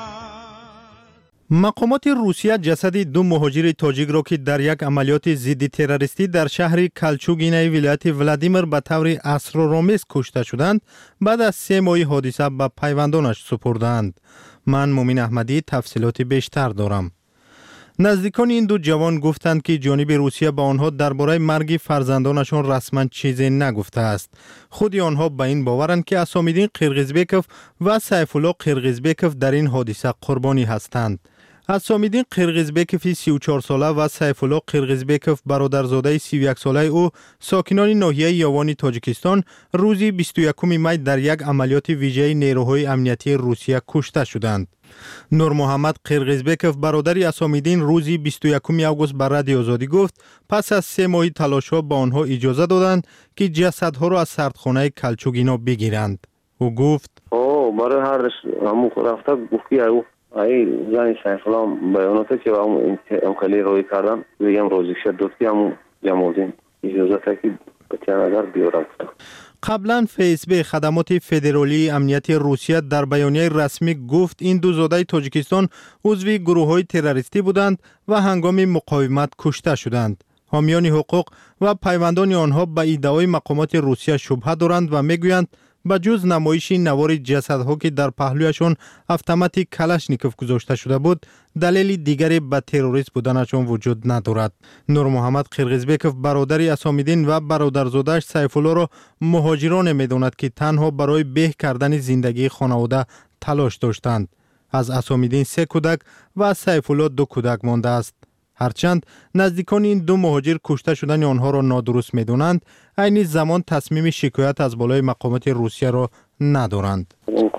مقامات روسیه جسد دو مهاجر تاجیک را که در یک عملیات ضد تروریستی در شهر کلچوگینه ولایت ولادیمیر به طور اسرارآمیز کشته شدند بعد از سه ماه حادثه به پیوندانش سپردند. من مومین احمدی تفصیلات بیشتر دارم. نزدیکان این دو جوان گفتند که جانب روسیه به آنها درباره مرگ فرزندانشان رسما چیزی نگفته است. خود آنها به این باورند که اسامدین قرغیزبکوف و سیف الله قرغیزبکوف در این حادثه قربانی هستند. اسامدین قرغیزبکوف سی و چهار ساله و سیف الله قرغیزبکوف برادرزاده سی و یک ساله او ساکنان ناحیه یاوان تاجیکستان روز بیست و یکم می در یک عملیات ویژه نیروهای امنیتی روسیه کشته شدند. نور محمد قرغیزبکوف برادر اسامدین روز بیست و یکم آگوست بر رادیو آزادی گفت پس از سه ماه تلاش‌ها به آنها اجازه دادند که جسدها را از سردخانه کلچوگینا بگیرند. او گفت او برای هر همون رفته گفتی او ای زنی سیفلام بیاناته که هم امکالی روی کردن بگم روزی شد دوست که هم جمعوزین اجازه تا که بچه نظر بیارم. قبلا فیسبوک خدمات فدرالی امنیتی روسیه در بیانیه رسمی گفت این دو زاده تاجیکستان عضو گروه‌های تروریستی بودند و هنگام مقاومت کشته شدند. حامیان حقوق و پیوندان آنها به ادعای مقامات روسیه شبهه دارند و میگویند به جز نمایش نوار جسدها که در پهلویشان اتومات کلاشنیکوف گذاشته شده بود دلیل دیگری به تروریست بودنشان وجود ندارد. نور محمد قرغیزبکوف برادر اسامدین و برادرزاده‌اش سیف الله را مهاجران می‌داند که تنها برای بهتر کردن زندگی خانواده تلاش داشتند. از اسامدین سه کودک و از سیف الله دو کودک مانده است. هرچند نزدیکان این دو مهاجر کشته شدن آنها را نادرست می‌دانند، عین زمان تصمیم شکایت از بالای مقامات روسیه را ندارند.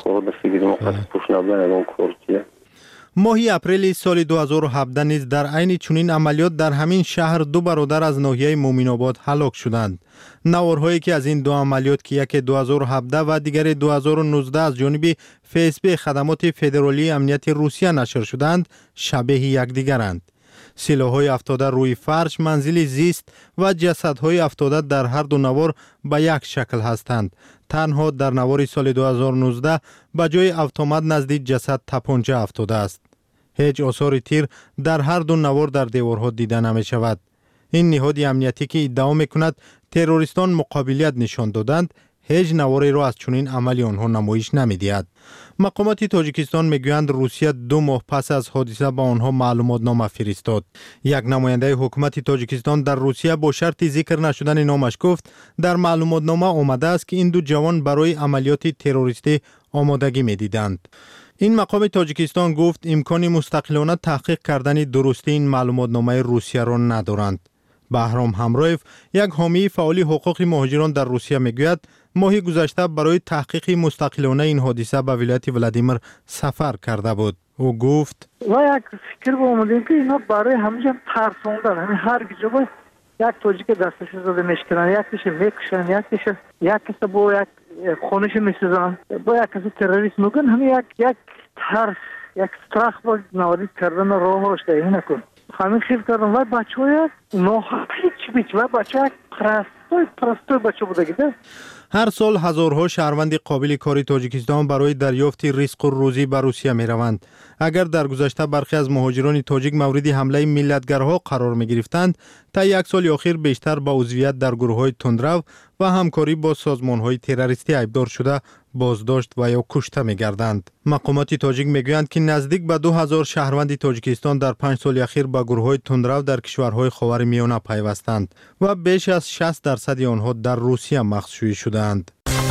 ماهی اپریل سال دو هزار و هفده نیز در عین چنین عملیات در همین شهر دو برادر از ناحیه مومین‌آباد هلاک شدند. نوارهایی که از این دو عملیات که یکی دو هزار و هفده و دیگری دو هزار و نوزده از جانب فیسبوک خدمات فدرالی امنیتی روسیه نشر شدند شبیه یکدیگرند. سلاح‌های افتاده روی فرش، منزل زیست و جسدهای افتاده در هر دو نوار به یک شکل هستند. تنها در نوار سال دو هزار و نوزده به جای اتومات نزدیک جسد تپانچه افتاده است. هیچ آثار تیر در هر دو نوار در دیوارها دیده نمی شود. این نهاد امنیتی که ادعا می‌کند تروریستان مقابلیت نشان دادند، هیچ نواری را از چنین عملی آنها نمایش نمی‌دهد. مقامات تاجیکستان میگویند روسیه دو ماه پس از حادثه به آنها معلومات نامه فرستاد. یک نماینده حکومت تاجیکستان در روسیه با شرط ذکر نشدن نامش گفت در معلومات نامه آمده است که این دو جوان برای عملیات تروریستی آمادگی می‌دیدند. این مقام تاجیکستان گفت امکان مستقلانه تحقیق کردن درستی این معلومات نامه روسیه را ندارند. بهرام همرایف یک حامی فعال حقوق مهاجران در روسیه میگوید ماه گذشته برای تحقیق مستقلانه این حادثه به ولایت ولادیمیر سفر کرده بود. او گفت ما یک فکر با اومدیم که اینا برای همیشه ترسوندن، همین هر جا یک تاجیک دستش زده میشکنن، یکیش میکشن، یکیش یکیش با یک خونش میسازن، با یک کسی تروریست میگن، همین یک یک ترس، یک استراخ با نوارید کردن راه هاش ده این نکن. همین خیلی کردن و بچه های ناحق هیچ بیچ و بچه های پرستوی پرستوی بچه بوده گیده. هر سال هزارها شهروند قابل کار تاجیکستان برای دریافت رزق و روزی به روسیه می روند. اگر در گذشته برخی از مهاجران تاجیک مورد حمله ملتگرها قرار می گرفتند، تا یک سال اخیر بیشتر با عضویت در گروه های تندرو و همکاری با سازمان های تروریستی ایبدار شده بازداشت و یا کشته می گردند. مقامات تاجیک می گویند که نزدیک به دو هزار شهروند تاجیکستان در پنج سال اخیر با گروه های تندرو در کشورهای خاورمیانه پیوستند و بیش از شصت درصد آنها در روسیه مخزوشی شدند.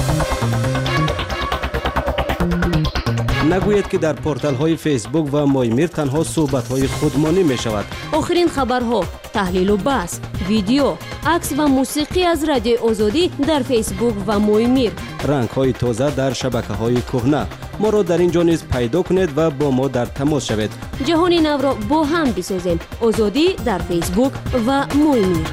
نگوید که در پورتال های فیسبوک و مایمیر تنها صحبت های خودمانی می شود. آخرین خبرها، تحلیل و بحث، ویدیو، عکس و موسیقی از رادیو آزادی در فیسبوک و مایمیر. رنگ‌های تازه در شبکه‌های کهنه. ما را در اینجا نیز پیدا کنید و با ما در تماس شوید. جهانی نو را با هم بسازیم. آزادی در فیسبوک و مویمیر.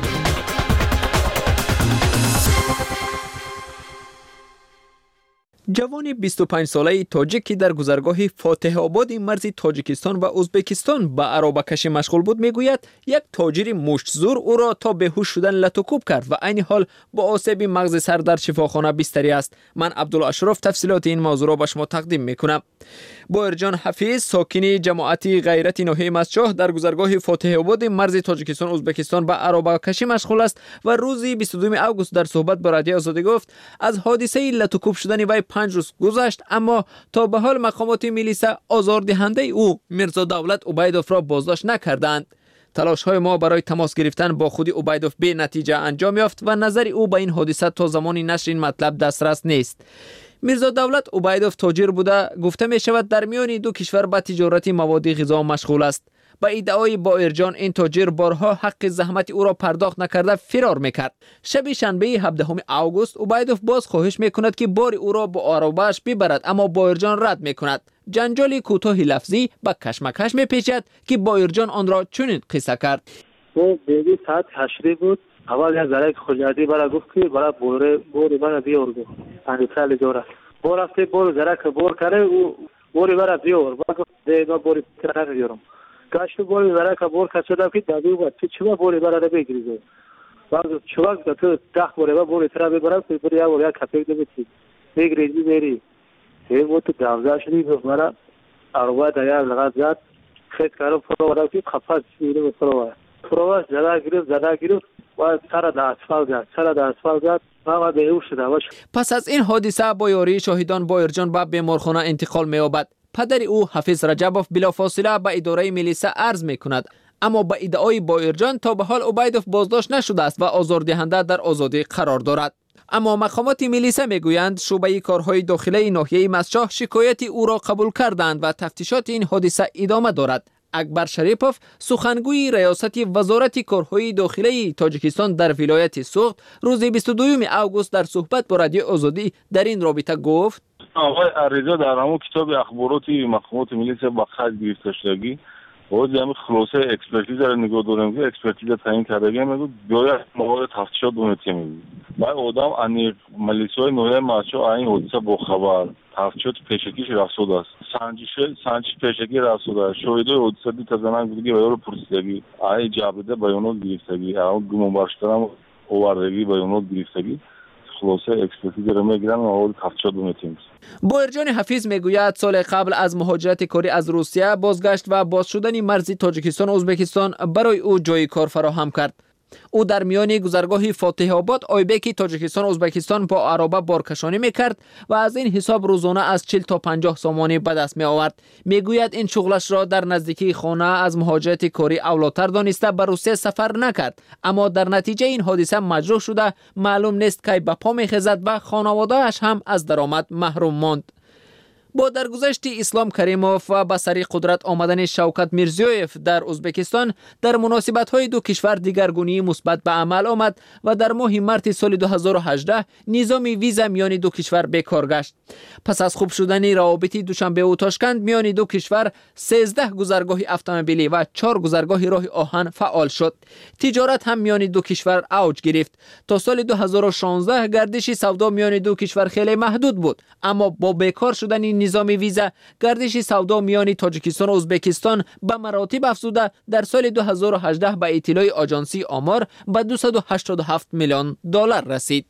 جوان بیست و پنج ساله تاجیکی در گذرگاه فاتح آباد مرز تاجیکستان و ازبکستان به عرابه‌کشی مشغول بود میگوید یک تاجر مشت‌زور او را تا بیهوش شدن لطوکوب کرد و عین حال با آسیب مغز سر در شفاخانه بستری است. من عبدالاشرف تفصیلات این موضوع را به شما تقدیم میکنم. باهرجان حفیظ ساکن جماعتی غیرت ناحیه مسچاه در گذرگاه فاتح آباد مرز تاجیکستان ازبکستان به عرابه‌کشی مشغول است و روز بیست و دوم آگوست در صحبت با رادیو آزادی گفت از حادثه لطوکوب شدن وی پنج روز گذشت، اما تا به حال مقامات میلیسا آزاردهنده او میرزا دولت عبیدوف را بازداشت نکردند. تلاش های ما برای تماس گرفتن با خود عبیدوف به نتیجه انجام یافت و نظر او به این حادثه تا زمانی نشر این مطلب دسترس نیست. میرزا دولت عبیدوف تاجر بوده گفته می شود در میان دو کشور به تجارت مواد غذا مشغول است. با ادعای باهرجان این تاجر بارها حق زحمت او را پرداخت نکرده فرار میکرد. شب شنبه هفدهم آگوست عبیدوف باز خواهش میکند که بار او را با عرابه‌اش ببرد، اما باهرجان رد میکند. جنجال کوتاه لفظی به کشمکش میپیچد که باهرجان آن را چنین قصه کرد. تو بیبی ساعت هشت بود. اول یک ذره خجالتی برای گفت که برای بوره بوری برای بیار گفت اندیسال جورا بور رفته بور ذره که بور کرده او بوری برای بیار باید دیگه بوری ترانه بیارم کاشت بوری ذره که بور کرده شده که دادی بود چه چه بوری برای بگیریزه بعد چوبک تو داخل بوری با بوری ترانه برای بوری یا بوری کافی دمیتی بگیریزی بری हे वो तो दावजा शरीफ हमारा अरवा दया लगा जात खेत करो फरोरा की खफा सीरे में फरोरा फरोरा जरा गिरफ जरा गिरफ و سر د اسفالت زد سر د اسفالت زد و بیهوش شد. پس از این حادثه با یاری شاهدان باهرجان به بیمارخانه انتقال می‌یابد. پدر او حفیظ رجبوف بلافاصله به اداره میلیسا عرض می‌کند، اما با ادعای باهرجان تا به حال عبیدوف بازداشت نشده است و آزاردهنده در آزادی قرار دارد. اما مقامات میلیسا میگویند شعبه کارهای داخلی ناحیه مسچاه شکایت او را قبول کردند و تفتیشات این حادثه ادامه دارد. اکبر شریپوف سخنگوی ریاست وزارت کارهای داخلی تاجیکستان در ولایت سوخت روز بیست و دوم آگوست در صحبت با رادیو آزادی در این رابطه گفت آقای عریضه در همون کتاب اخبارات مقامات میلیسا با خط گرفته شدگی باید همین خلاصه اکسپرتیز را نگاه دارم که اکسپرتیز تعیین کردگی میگه باید موارد تفتیشات دونتی میگه بعد آدم انی ملیسای نوعی ماشو این حادثه با خبر تفتیشات پیشگیش رفسوده است سنجش سنجش پیشگی رفسوده است شاهدای حادثه دی تزنان بودگی و یارو پرسیدگی ای جابده بیانات گرفتگی اون گمان برشترم آوردگی بیانات گرفتگی خلاصه اکسپرتیز را میگیرن و اول تفتیشات دونتی باهرجان حفیظ میگوید سال قبل از مهاجرت کاری از روسیه بازگشت و باز شدن مرز تاجیکستان و ازبکستان برای او جای کار فراهم کرد. او در میان گذرگاه فاتح آباد آیبک تاجیکستان و ازبکستان با عرابه بارکشانی میکرد و از این حساب روزانه از چهل تا پنجاه سامانی به دست می آورد. میگوید این شغلش را در نزدیکی خانه از مهاجرت کاری اولاتر دانسته به روسیه سفر نکرد، اما در نتیجه این حادثه مجروح شده معلوم نیست کی به پا میخیزد و خانواده‌اش هم از درآمد محروم ماند. با درگذشت اسلام کریموف و به سری قدرت آمدن شوکت میرزیویف در ازبکستان در مناسبت‌های دو کشور دیگرگونی مثبت به عمل آمد و در ماه مارس سال دو هزار و هجده نظام ویزا میان دو کشور بیکار گشت. پس از خوب شدن روابط دوشنبه و تاشکند میان دو کشور سیزده گذرگاه اتومبیلی و چهار گذرگاه راه آهن فعال شد. تجارت هم میان دو کشور اوج گرفت. تا سال دو هزار و شانزده گردش سودا میان دو کشور خیلی محدود بود، اما با بیکار شدن نظام ویزا گردش سودا میان تاجیکستان و ازبکستان به مراتب افزوده در سال دو هزار و هجده به اطلاع آژانسی آمار به دویست و هشتاد و هفت میلیون دلار رسید.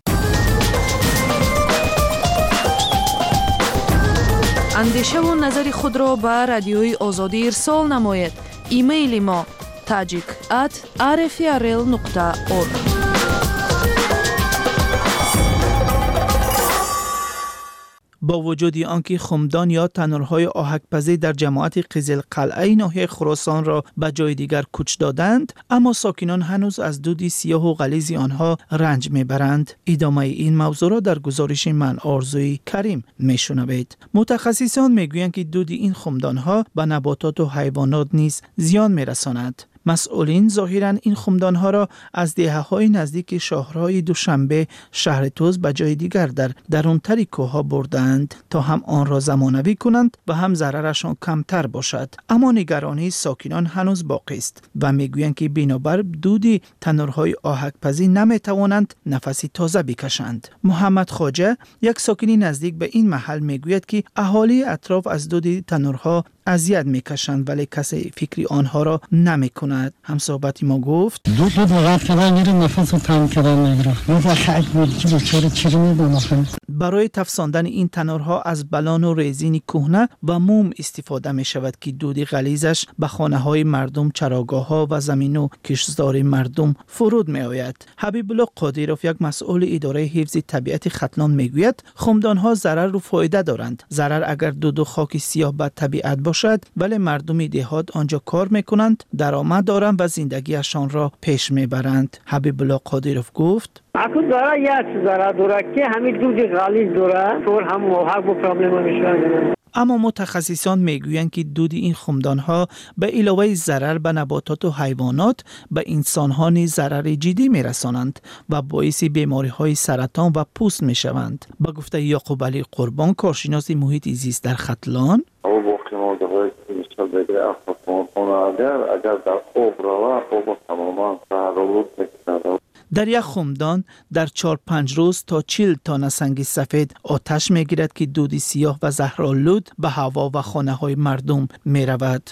اندیشه و نظر خود را به رادیوی آزادی ارسال نمایید. ایمیل ما tajik at r f r l نقطه org. با وجود آنکه خمدان یا تنورهای آهک‌پزی در جماعت قزل قلعه ناحیه خراسان را به جای دیگر کوچ دادند، اما ساکنان هنوز از دود سیاه و غلیظ آنها رنج میبرند. ادامه این موضوع را در گزارش من آرزوی کریم میشنوید. متخصصان میگویند که دود این خمدانها به نباتات و حیوانات نیز زیان میرساند. مسئولین ظاهراً این خمدانها را از دهه‌های نزدیک شاهرای دوشنبه شهر توز به جای دیگر در درونتری کوه‌ها بردند تا هم آن را زمانوی کنند و هم ضررشان کمتر باشد. اما نگرانی ساکنان هنوز باقی است و میگویند که بنابر دود تنورهای آهک‌پزی نمیتوانند نفسی تازه بکشند. محمد خواجه یک ساکنی نزدیک به این محل میگوید که اهالی اطراف از دود تنورها اذیت میکشند ولی کسی فکری آنها را نمیکند. همصحبت ما گفت دود دود وقت کردن میره نفس رو تنگ کردن میگیره. مثلا خیلی میگیره چرا چرا میدونم. برای تفساندن این تنورها از بلان و ریزین کهنه و موم استفاده می شود که دود غلیظش به خانه های مردم، چراگاه ها و زمین و کشتزار مردم فرود می آید. حبیب الله قادیروف یک مسئول اداره حفظ طبیعت ختلان می گوید خمدان ها ضرر و فایده دارند. ضرر اگر دود و خاک سیاه به طبیعت باشد ولی مردم دهات آنجا کار می کنند، درآمد دارند و زندگیشان را پیش می برند. حبیب الله قادیروف گفت اكو داره یک ضرر داره که همین دود غلیظ داره طور هم موحق و پرابلم میشه. اما متخصصان میگویند که دود این خمدانها به علاوه ضرر به نباتات و حیوانات به انسانها نیز ضرر جدی میرسانند و باعث بیماری‌های سرطان و پوست میشوند. با گفته یعقوب علی قربان، کارشناس محیط زیست در ختلان، اگر در خوب را خوب تماما تحرک میکنه. در یک خمدان در چهار پنج روز تا چهل تن سنگ سفید آتش میگیرد که دود سیاه و زهرآلود به هوا و خانه های مردم می رود.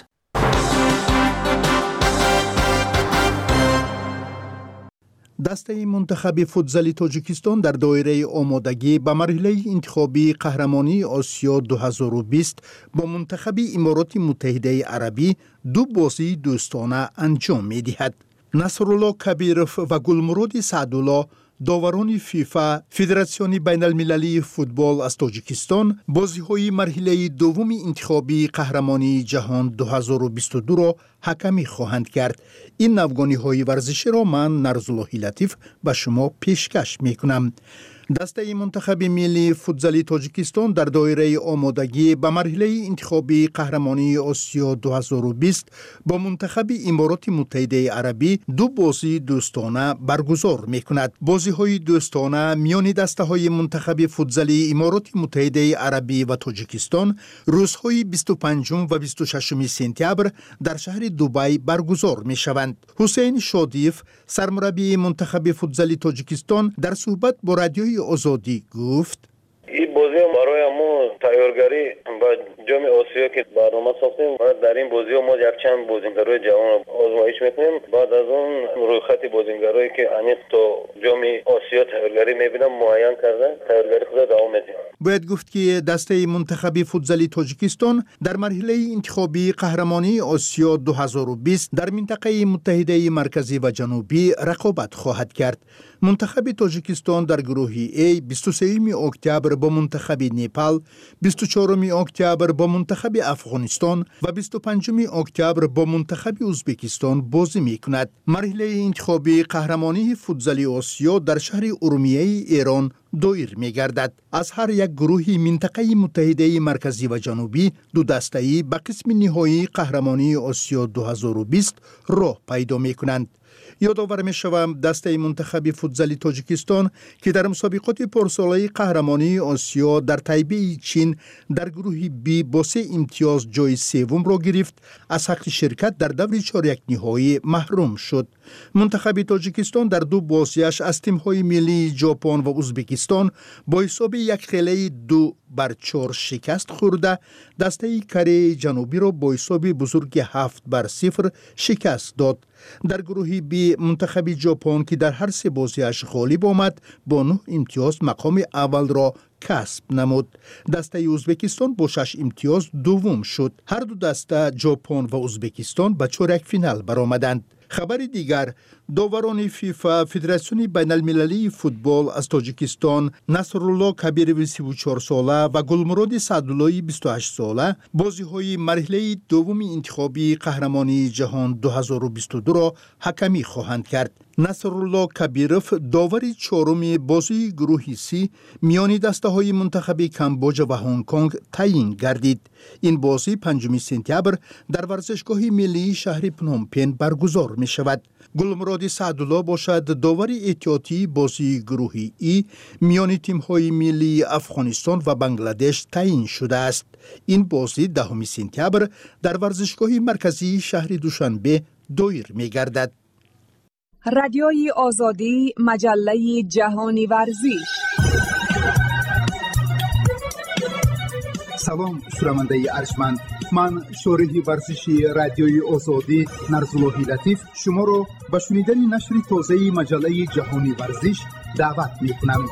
دسته منتخب فوتزال تاجیکستان در دایره آمادگی به مرحله انتخابی قهرمانی آسیا دو هزار و بیست با منتخب امارات متحده عربی دو بازی دوستانه انجام می دهد. نصرالله کبیروف و گلمرود سعدالله، داوران فیفا، فدراسیون بین المللی فوتبال از تاجیکستان، بازی‌های مرحله دوم انتخابی قهرمانی جهان دو هزار و بیست و دو را حکمی خواهند کرد. این نوگانی‌های ورزشی را من نرزالله لطیف به شما پیشکش می‌کنم. دسته منتخب ملی فوتزال تاجیکستان در دایره آمادگی به مرحله انتخابی قهرمانی آسیا دو هزار و بیست با منتخب امارات متحده عربی دو بازی دوستانه برگزار می‌کند. بازی‌های دوستانه میان دسته‌های منتخب فوتزال امارات متحده عربی و تاجیکستان روزهای بیست و پنجم و بیست و ششم سپتامبر در شهر دبی برگزار می‌شوند. حسین شادیف، سرمربی منتخب فوتزال تاجیکستان، در صحبت با رادیوی آزادی گفت این بازی برای ما تیارگری با جام آسیا که برنامه ساختیم و در این بازی ما یک چند بازیگرای جوان آزمایش میکنیم. بعد از اون رویخط بازیگرایی که انیق تا جام آسیا تیارگری میبینم معین کرده تیارگری خود دوام میدیم. باید گفت که دسته منتخب فوتزال تاجیکستان در مرحله انتخابی قهرمانی آسیا دو هزار و بیست در منطقه متحده مرکزی و جنوبی رقابت خواهد کرد. منتخب تاجیکستان در گروه A بیست و سوم اکتبر با منتخب نیپال، بیست و چهارم اکتبر با منتخب افغانستان و بیست و پنجم اکتبر با منتخب ازبکستان بازی می‌کند. مرحله انتخابی قهرمانی فوتزال آسیا در شهر ارومیه ایران دایر می‌گردد. از هر یک گروه منطقه متحده مرکزی و جنوبی دو دسته‌ای به قسم نهایی قهرمانی آسیا دو هزار و بیست راه پیدا می‌کنند. یادآور می‌شوم دسته منتخب فوتزال تاجیکستان که در مسابقات پارسالی قهرمانی آسیا در تایپه چین در گروه بی با سه امتیاز جای سوم را گرفت، از حق شرکت در دور چهارک نهایی محروم شد. منتخب تاجیکستان در دو بازیش از تیم‌های ملی ژاپن و ازبکستان با حساب یک خیلی دو بر چهار شکست خورده، دسته کره جنوبی را با حساب بزرگ هفت بر صفر شکست داد. در گروه بی منتخب ژاپن که در هر سه بازیش غالب آمد با نه امتیاز مقام اول را کسب نمود. دسته ازبکستان با شش امتیاز دوم شد. هر دو دسته ژاپن و ازبکستان به چهارک فینال برآمدند. خبر دیگر، داوران فیفا فدراسیون بین المللی فوتبال از تاجیکستان نصرالله کبیروف سی و چهار ساله و گلمرود سعدالله بیست و هشت ساله بازی‌های مرحله دوم انتخابی قهرمانی جهان دو هزار و بیست و دو را حکمی خواهند کرد. نصرالله کبیروف داور چهارم بازی گروه سی میان دسته‌های منتخب کامبوج و هنگ کنگ تعیین گردید. این بازی پنجم سپتامبر در ورزشگاه ملی شهر پنوم پن برگزار می شود. گلمراد سعدالله باشد داور احتیاطی بازی گروه ای میان تیم‌های ملی افغانستان و بنگلادش تعیین شده است. این بازی دهم سپتامبر در ورزشگاه مرکزی شهر دوشنبه دایر می گردد. رادیوی آزادی، مجله جهانی ورزش. سلام شنونده ارجمند، من شارح ورزشی رادیوی آزادی نرزالله لطیف شما را به شنیدن نشر تازه مجله جهانی ورزش دعوت می کنم.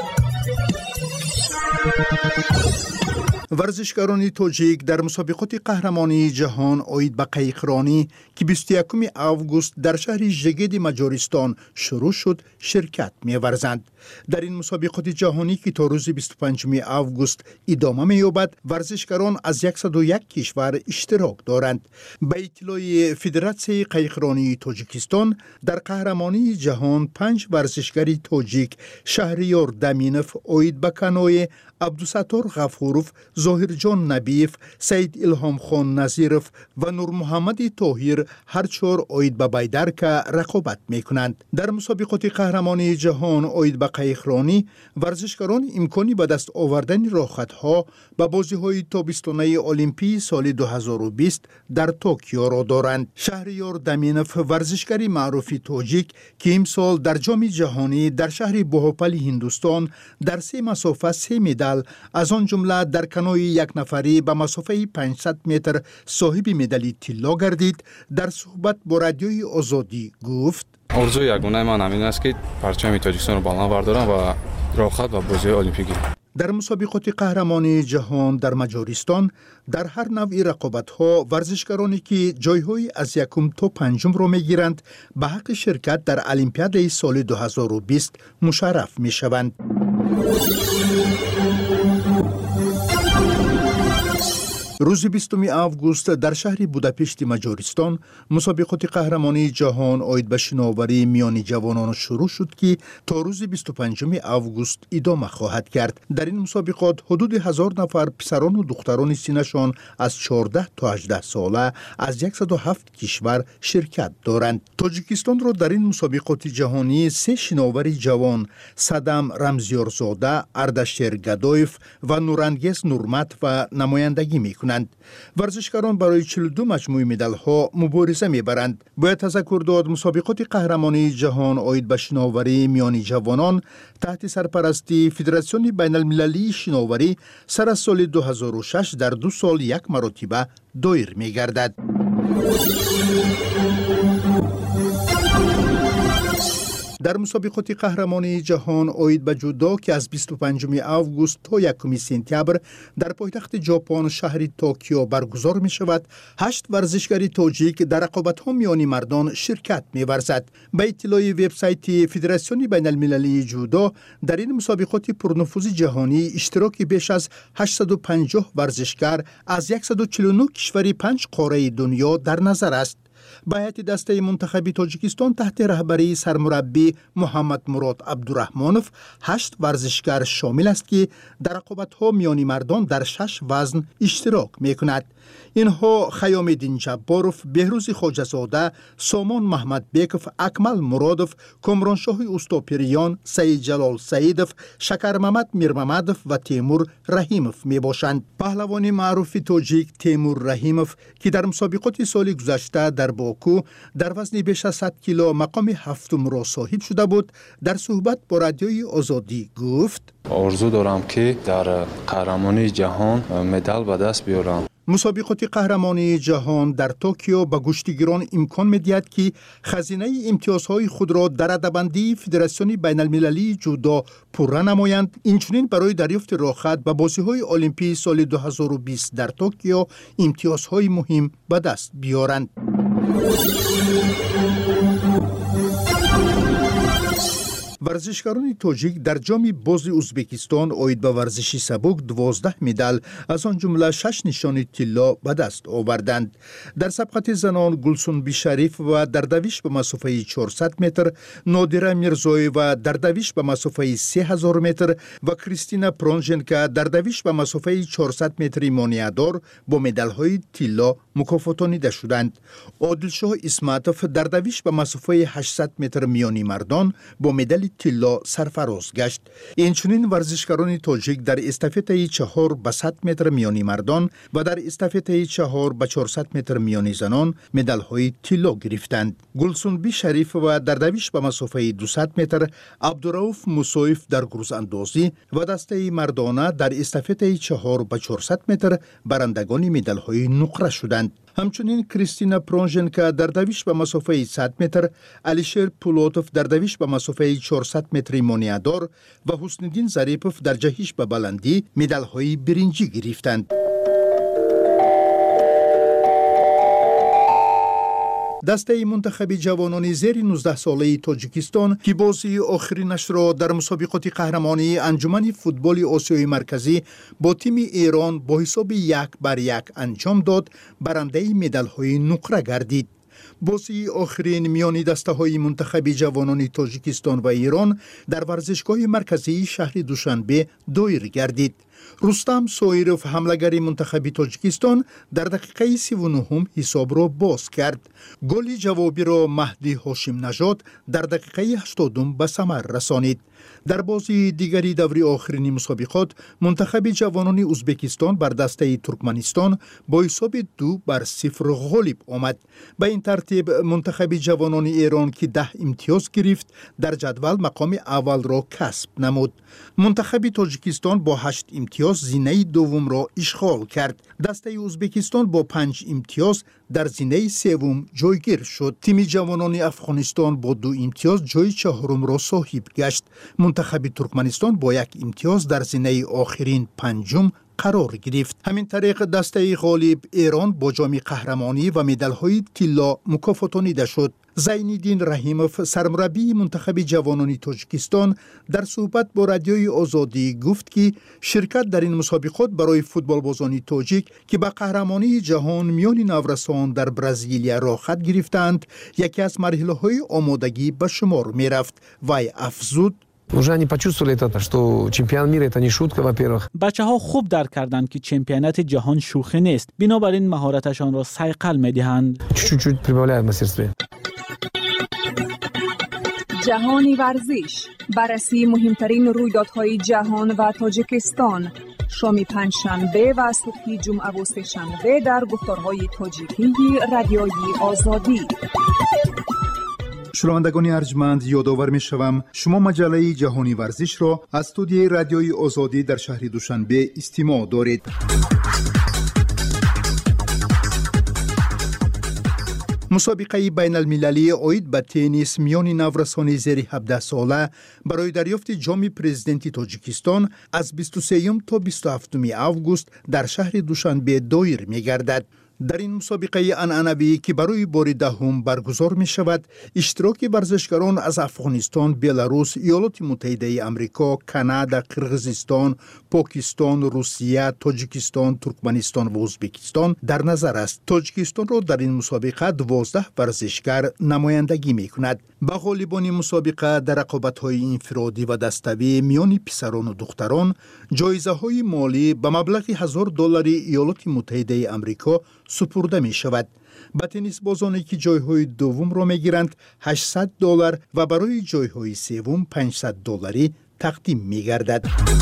ورزشکاران تاجیک در مسابقات قهرمانی جهان آید به قایقرانی که بیست و یکم آگوست در شهر ژگد مجارستان شروع شد شرکت می‌ورزند. در این مسابقات جهانی که تا روز بیست و پنجم آگوست ادامه می‌یابد، ورزشکاران از صد و یک کشور اشتراک دارند. به اطلاع فدراسیون قایقرانی تاجیکستان در قهرمانی جهان پنج ورزشکار تاجیک شهریار دمینف آید به کانوی، عبدالستار غفوروف، ظاهر جان نبیف، سید الهام خان نظیرف و نور محمد طاهر هر چهار آید به بیدر که رقابت می کنند. در مسابقات قهرمانی جهان آید به قایقرانی ورزشکاران امکانی به دست آوردن راحت‌ها به بازی‌های تابستانه المپی سال دو هزار و بیست در توکیو را دارند. شهریار دمینف ورزشکاری معروف تاجیک که امسال در جام جهانی در شهر بهوپل هندوستان در سه مسافت سه مدال از آن جمله در کانوی یک نفری به مسافه پانصد متر صاحب مدال طلا گردید. در صحبت با رادیوی آزادی گفت: آرزوی یگانه من همین است که پرچم تاجیکستان را بالا بردارم و راحت و بازی المپیک. در مسابقات قهرمانی جهان در مجارستان در هر نوع رقابت‌ها ورزشکارانی که جای‌های از یکم تا پنجم را می‌گیرند به حق شرکت در المپیاد سال دو هزار و بیست مشرف می‌شوند. روز بیستم آگوست در شهر بوداپشت مجارستان مسابقات قهرمانی جهان آید به شناوری میان جوانان شروع شد که تا روز بیست و پنجم آگوست ادامه خواهد کرد. در این مسابقات حدود هزار نفر پسران و دختران سنشان از چهارده تا هجده ساله از صد و هفت کشور شرکت دارند. تاجیکستان را در این مسابقات جهانی سه شناور جوان صدام رمزیارزاده، اردشیر گدایف و نورانگیز نورمت و نمایندگی می‌کنند. ورزشکاران برای چهل و دو مجموعه مدال ها مبارزه میبرند. باید تذکر داد مسابقات قهرمانی جهان آید به شناوری میان جوانان تحت سرپرستی فدراسیون بین المللی شناوری سر از سال دو هزار و شش در دو سال یک مرتبه دایر میگردد. در مسابقات قهرمانی جهان آید به جودو که از بیست و پنجم آگوست تا یکم سپتامبر در پایتخت ژاپن شهر توکیو برگزار می شود، هشت ورزشکار تاجیک در رقابت‌ها میان مردان شرکت می ورزد. به اطلاع وبسایت فدراسیون بین المللی جودو در این مسابقات پرنفوذ جهانی اشتراک بیش از هشتصد و پنجاه ورزشکار از صد و چهل و نه کشور پنج قاره دنیا در نظر است. به هیئت دسته منتخب تاجیکستان تحت رهبری سرمربی محمد مراد عبدالرحمانوف هشت ورزشکار شامل است که در رقابت‌ها میان مردان در شش وزن اشتراک می‌کند. اینها خیام الدین جباروف، بهروز خواجه‌زاده، سامان محمد بیکوف، اکمل مرادوف، کامرانشاه اوستاپریان، سید جلال سیدوف، شکر محمد میرمحمدوف و تیمور رحیموف می باشند. پهلوان معروف تاجیک تیمور رحیموف که در مسابقات سال گذشته در باکو در وزن بیش از صد کیلو مقام هفتم را صاحب شده بود، در صحبت با رادیوی آزادی گفت: آرزو دارم که در قهرمانی جهان مدال به دست بیارم. مسابقات قهرمانی جهان در توکیو به گشتیگران امکان می‌دهد که خزینه امتیازهای خود را در رده‌بندی فدراسیون بین المللی جودو پوره نمایند. اینچنین برای دریافت راحت به بازی‌های المپی سال دو هزار و بیست در توکیو امتیازهای مهم به دست بیارند. ورزشکاران تاجیک در جام باز ازبکستان اوید به ورزش سبک دوازده مدال از آن جمله شش نشان طلا به دست آوردند. در سبقت زنان گلسنبی شریف و در دویش به مسافه چهارصد متر، نادره میرزایی و در دویش به مسافه سه هزار متر و کریستینا پرونژنکا در دویش به مسافه چهارصد متری مانعدار با مدال های طلا مکافاتانیده شدند. عادلشاه اسمتوف در دویش به مسافه هشتصد متر میانی مردان با مدال طلا سرفراز گشت. اینچنین ورزشکاران تاجیک در استافته چهار به صد متر میانی مردان و در استافته چهار به چهارصد متر میانی زنان مدال های طلا گرفتند. گلسنبی شریف و در دویش به مسافه دویست متر، عبدالرؤوف موسویف در گروز اندازی و دسته مردانه در استافته چهار به چهارصد متر برندگان مدال های نقره شدند. همچنین کریستینا پرونژنکا در دویش به مسافه صد متر، الیشیر پولوتوف در دویش به مسافه چهارصد متری مانعدار و حسنالدین ظریفوف در جهش به بلندی مدال های برنجی گرفتند. دسته منتخب جوانان زیر نوزده ساله تاجیکستان که بازی آخرینش را در مسابقات قهرمانی انجمن فوتبال آسیای مرکزی با تیم ایران با حساب یک بر یک انجام داد، برنده مدال های نقره گردید. بازی آخرین میان دسته های منتخب جوانان تاجیکستان و ایران در ورزشگاه مرکزی شهر دوشنبه دایر گردید. رستم سویروف حمله‌گر منتخب تاجیکستان در دقیقه سی و نه حساب را باز کرد. گل جوابی را مهدی هاشم نژاد در دقیقه هشتاد به ثمر رسانید. در بازی دیگری دوری آخرین مسابقات منتخب جوانان ازبکستان بر دسته ترکمنستان با حساب دو بر صفر غالب آمد. به این ترتیب منتخب جوانان ایران که ده امتیاز گرفت در جدول مقام اول را کسب نمود. منتخب تاجیکستان با هشت امتیاز زینه دوم را اشغال کرد. دسته ازبکستان با پنج امتیاز در زینه سوم جایگیر شد. تیم جوانان افغانستان با دو امتیاز جای چهارم را صاحب گشت. منتخب ترکمنستان با یک امتیاز در زینه آخرین پنجم قرار گرفت. همین طریق دسته غالب ایران با جام قهرمانی و مدال های طلا مکافاتانیده شد. زینالدین رحیموف سرمربی منتخب جوانان تاجیکستان در صحبت با رادیوی آزادی گفت که شرکت در این مسابقات برای فوتبال بازان تاجیک که به قهرمانی جهان میان نورسان در برزیلیا راه خط گرفتند یکی از مرحله های آمادگی به شمار می رفت. وی افزود: Уже они почувствовали это, что чемпионат мира это не шутка, во-первых. بچه‌ها خوب درک کردند که چمپیونات جهان شوخی نیست. بنابراین مهارتشان را صیقل می‌دهند. Чуть-чуть прибавляют в мастерстве. جهانی ورزش، بررسی مهمترین رویدادهای جهان و تاجیکستان، شام پنجشنبه و صبح جمعه و سه‌شنبه در گفتارهای تاجیکی رادیوی آزادی. شنوندگان ارجمند، یادآور می شوم شما مجله جهانی ورزش را از استودیوی رادیوی آزادی در شهر دوشنبه استماع دارید. مسابقه بین المللی اوید به تنیس میان نورسان زیر هفده ساله برای دریافت جام پرزیدنتی تاجیکستان از بیست و سه تا بیست و هفت آگوست در شهر دوشنبه دایر می گردد. در این مسابقه عنعنوی که برای بار دهم برگزار می شود، اشتراک ورزشکاران از افغانستان، بلاروس، ایالات متحده آمریکا، کانادا، قرقیزستان، پاکستان، روسیه، تاجیکستان، ترکمنستان و ازبکستان در نظر است. تاجیکستان را در این مسابقه دوازده ورزشکار نمایندگی می کند. به غالبان مسابقه در رقابت‌های انفرادی و دسته‌ای میان پسران و دختران جایزه های مالی به مبلغ هزار دلار ایالات متحده آمریکا سپرده می شود. به تنیس بازانی که جایهای دوم را می گیرند هشتصد دلار و برای جایهای سوم پانصد دلاری تقدیم می گردد.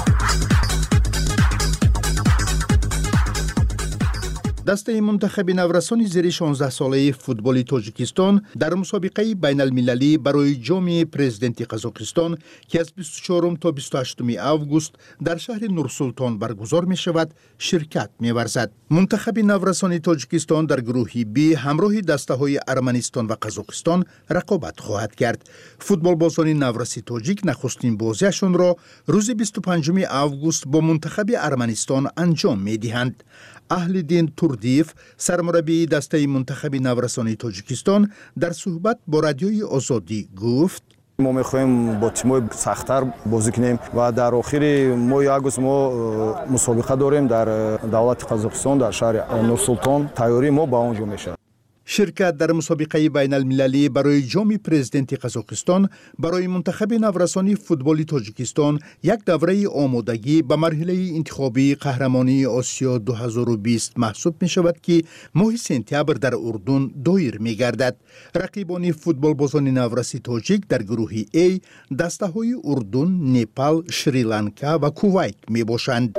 دسته منتخب نورسان زیر شانزده ساله فوتبال تاجیکستان در مسابقه بین المللی برای جام پرزیدنتی قزاقستان که از بیست و چهارم تا بیست و هشتم آگوست در شهر نورسلطان برگزار می شود شرکت می ورزد. منتخب نورسان تاجیکستان در گروه بی همراه دسته های ارمنستان و قزاقستان رقابت خواهد کرد. فوتبال بازان نورسی تاجیک نخستین بازیشان را روز بیست و پنجم آگوست با منتخب ارمنستان انجام می دهند. اهل‌دین توردیف سرمربی دسته منتخب نورسان تاجیکستان در صحبت با رادیوی آزادی گفت: ما میخوایم با تیم‌های سخت‌تر بازی کنیم و در آخر ماه آگوست ما مسابقه داریم در دولت قزاقستان در شهر نورسولتان. تیاری ما با اونجا میشه. شرکت در مسابقه بین المللی برای جام پرزیدنت قزاقستان برای منتخب نورسانی فوتبال تاجیکستان یک دوره آمادگی به مرحله انتخابی قهرمانی آسیا دو هزار و بیست محسوب می شود که ماه سپتامبر در اردن دایر می گردد. رقیبان فوتبال بازان نورسی تاجیک در گروه A دسته های اردن، نپال، شریلانکا و کویت می باشند.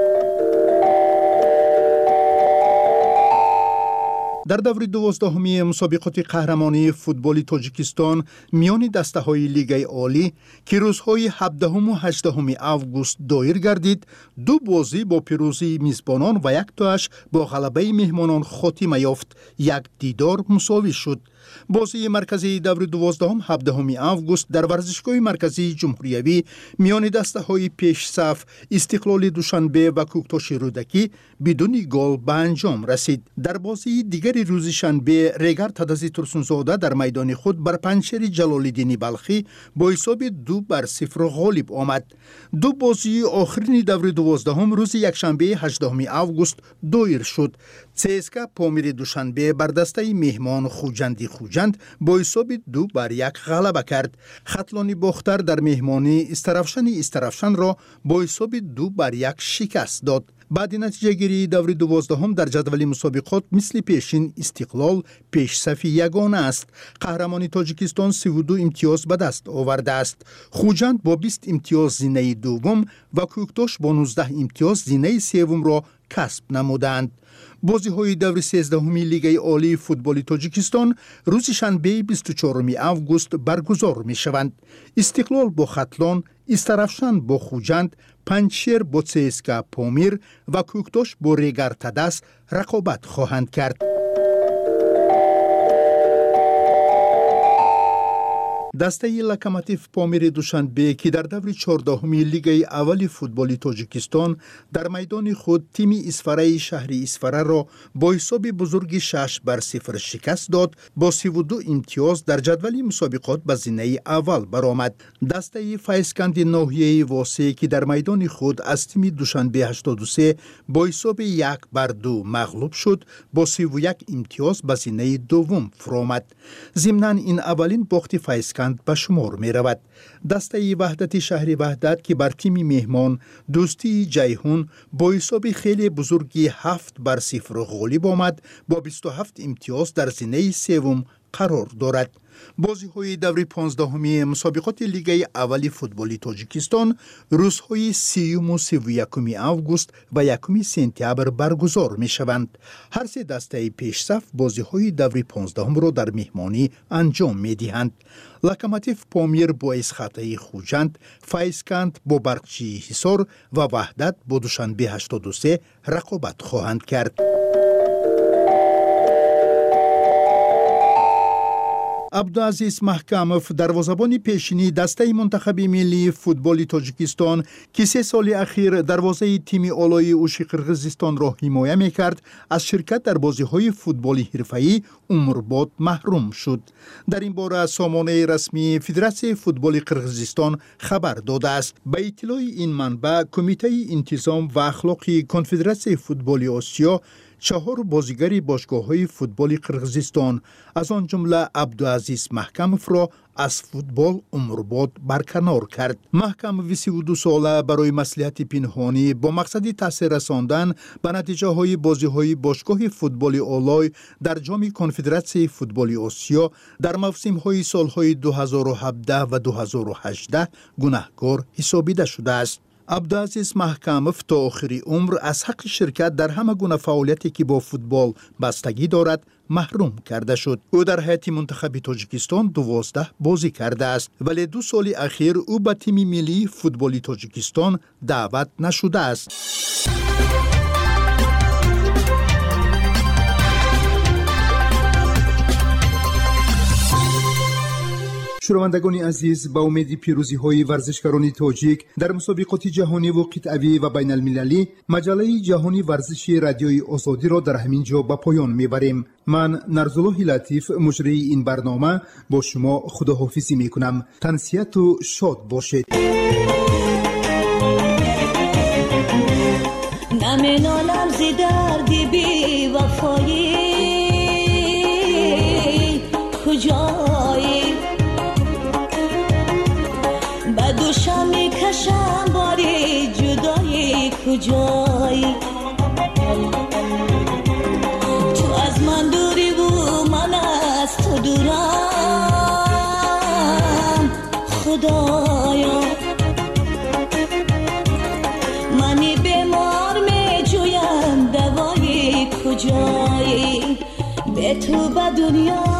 در دور دوازدهمی مسابقات قهرمانی فوتبال تاجیکستان میان دسته های لیگ عالی که روزهای هفدهم و هجدهم آگوست دایر گردید، دو بازی با پیروزی میزبانان و یک تاش با غلبه مهمانان خاتمه یافت. یک دیدار مساوی شد. بازی مرکزی دور دوازدهم هفدهم آگوست در ورزشگاه مرکزی جمهوریوی میان دسته های پیش صف استقلال دوشنبه و کوکتاش رودکی بدون گل به انجام رسید. در بازی دیگر روز شنبه ریگر تدازی ترسونزاده در میدان خود بر پنچر جلال‌الدین بلخی با حساب دو بر صفر غالب آمد. دو بازی آخرین دور دوازدهم روز یکشنبه هجدهم آگوست دایر شد. سیسکا پامیر دوشنبه بر دسته مهمان خوجندی خوجند با حساب دو بر یک غلبه کرد. خطلانی باختر در مهمانی استرافشن استرافشن را با حساب دو بر یک شکست داد. بعد نتیجه گیری دور دوازدهم در جدول مسابقات مثل پیشین استقلال پیش صف یگانه است. قهرمانی تاجیکستان سی و دو امتیاز به دست آورده است. خوجند با بیست امتیاز زینه دوم و کوکتاش با نوزده امتیاز زینه سوم را کسب نمودند. بازی های دور سیزدهمی لیگ عالی فوتبال تاجیکستان روز شنبه بیست و چهارم آگوست برگزار می شوند. استقلال با خطلان، استرافشن با خوجند، پنچیر با سیسکا پامیر و کوکتاش با ریگر تدس رقابت خواهند کرد. دسته لکماتیف پامیر دوشنبه که در دور چهاردهمی لیگ اول فوتبال تاجیکستان در میدان خود تیم اسفره شهر اسفره را با حساب بزرگ شش بر صفر شکست داد. با سی و دو امتیاز در جدول مسابقات به زینه اول برآمد. دسته فایسکند ناحیه واسه که در میدان خود از تیم دوشنبه هشتاد و سه با حساب یک بر دو مغلوب شد. با سی و یک امتیاز به زینه دوم فرآمد. ضمناً این اولین باخت فایسکند به شمار می رود. دسته وحدت شهر وحدت که بر تیم مهمان دوستی جیهون با حساب خیلی بزرگی هفت بر صفر غالب آمد. با بیست و هفت امتیاز در زینه سوم قرار دارد. بازی های دور پانزدهمی مسابقات لیگ اول فوتبال تاجیکستان روزهای سیوم و سی و یکم آگوست و یکم سپتامبر برگزار می شوند. هر سه دسته پیش صف بازی های دور پانزدهم را در مهمانی انجام می دهند. لکماتیف پامیر با اسخطه خوجند، فایسکند با برقچی حصار و وحدت با دوشنبه هشتاد و سه رقابت خواهند کرد. عبدالعزیز محکموف دروازه‌بان پیشینی دسته منتخب ملی فوتبال تاجیکستان که سه سال اخیر دروازه تیم آلای اوش قرقیزستان را حمایت می‌کرد از شرکت در بازی‌های فوتبال حرفه‌ای عمرباد محروم شد. در این باره سامانه رسمی فدراسیون فوتبال قرقیزستان خبر داده است. به اطلاع این منبع کمیته انتظام و اخلاقی کنفدراسیون فوتبال آسیا چهار بازیگر باشگاه‌های فوتبال قرقیزستان از آن جمله عبدالعزیز محکموف را از فوتبال عمرباد برکنار کرد. محکموف سی و دو ساله برای مصلحت پنهانی با مقصد تاثیر رساندن به نتیجه های بازی های باشگاه فوتبال آلای در جام کنفدراسیون فوتبال آسیا در موسم های سال های دو هزار و هفده و دو هزار و هجده گناهکار حسابیده شده است. عبدالعزیز محکموف تا آخر عمر از حق شرکت در همه گونه فعالیتی که با فوتبال بستگی دارد محروم کرده شد. او در هیئت منتخب تاجیکستان دوازده بازی کرده است ولی دو سال اخیر او به تیم ملی فوتبال تاجیکستان دعوت نشده است. شنوندگان عزیز، با امید پیروزی های ورزشکاران تاجیک در مسابقات جهانی و قطعی و بین المللی، مجله جهانی ورزشی رادیوی آزادی را در همین جا به پایان میبریم. من نرزالله لطیف مجری این برنامه با شما خداحافظی میکنم. تنسیت و شاد باشید. نمینالم زی دردی بی وفایی کجایی به دوشم میکشم باری جدایی کجایی تو از من دوری و من از تو دورم خدایا منی بیمار میجویم دوایی کجایی به تو به دنیا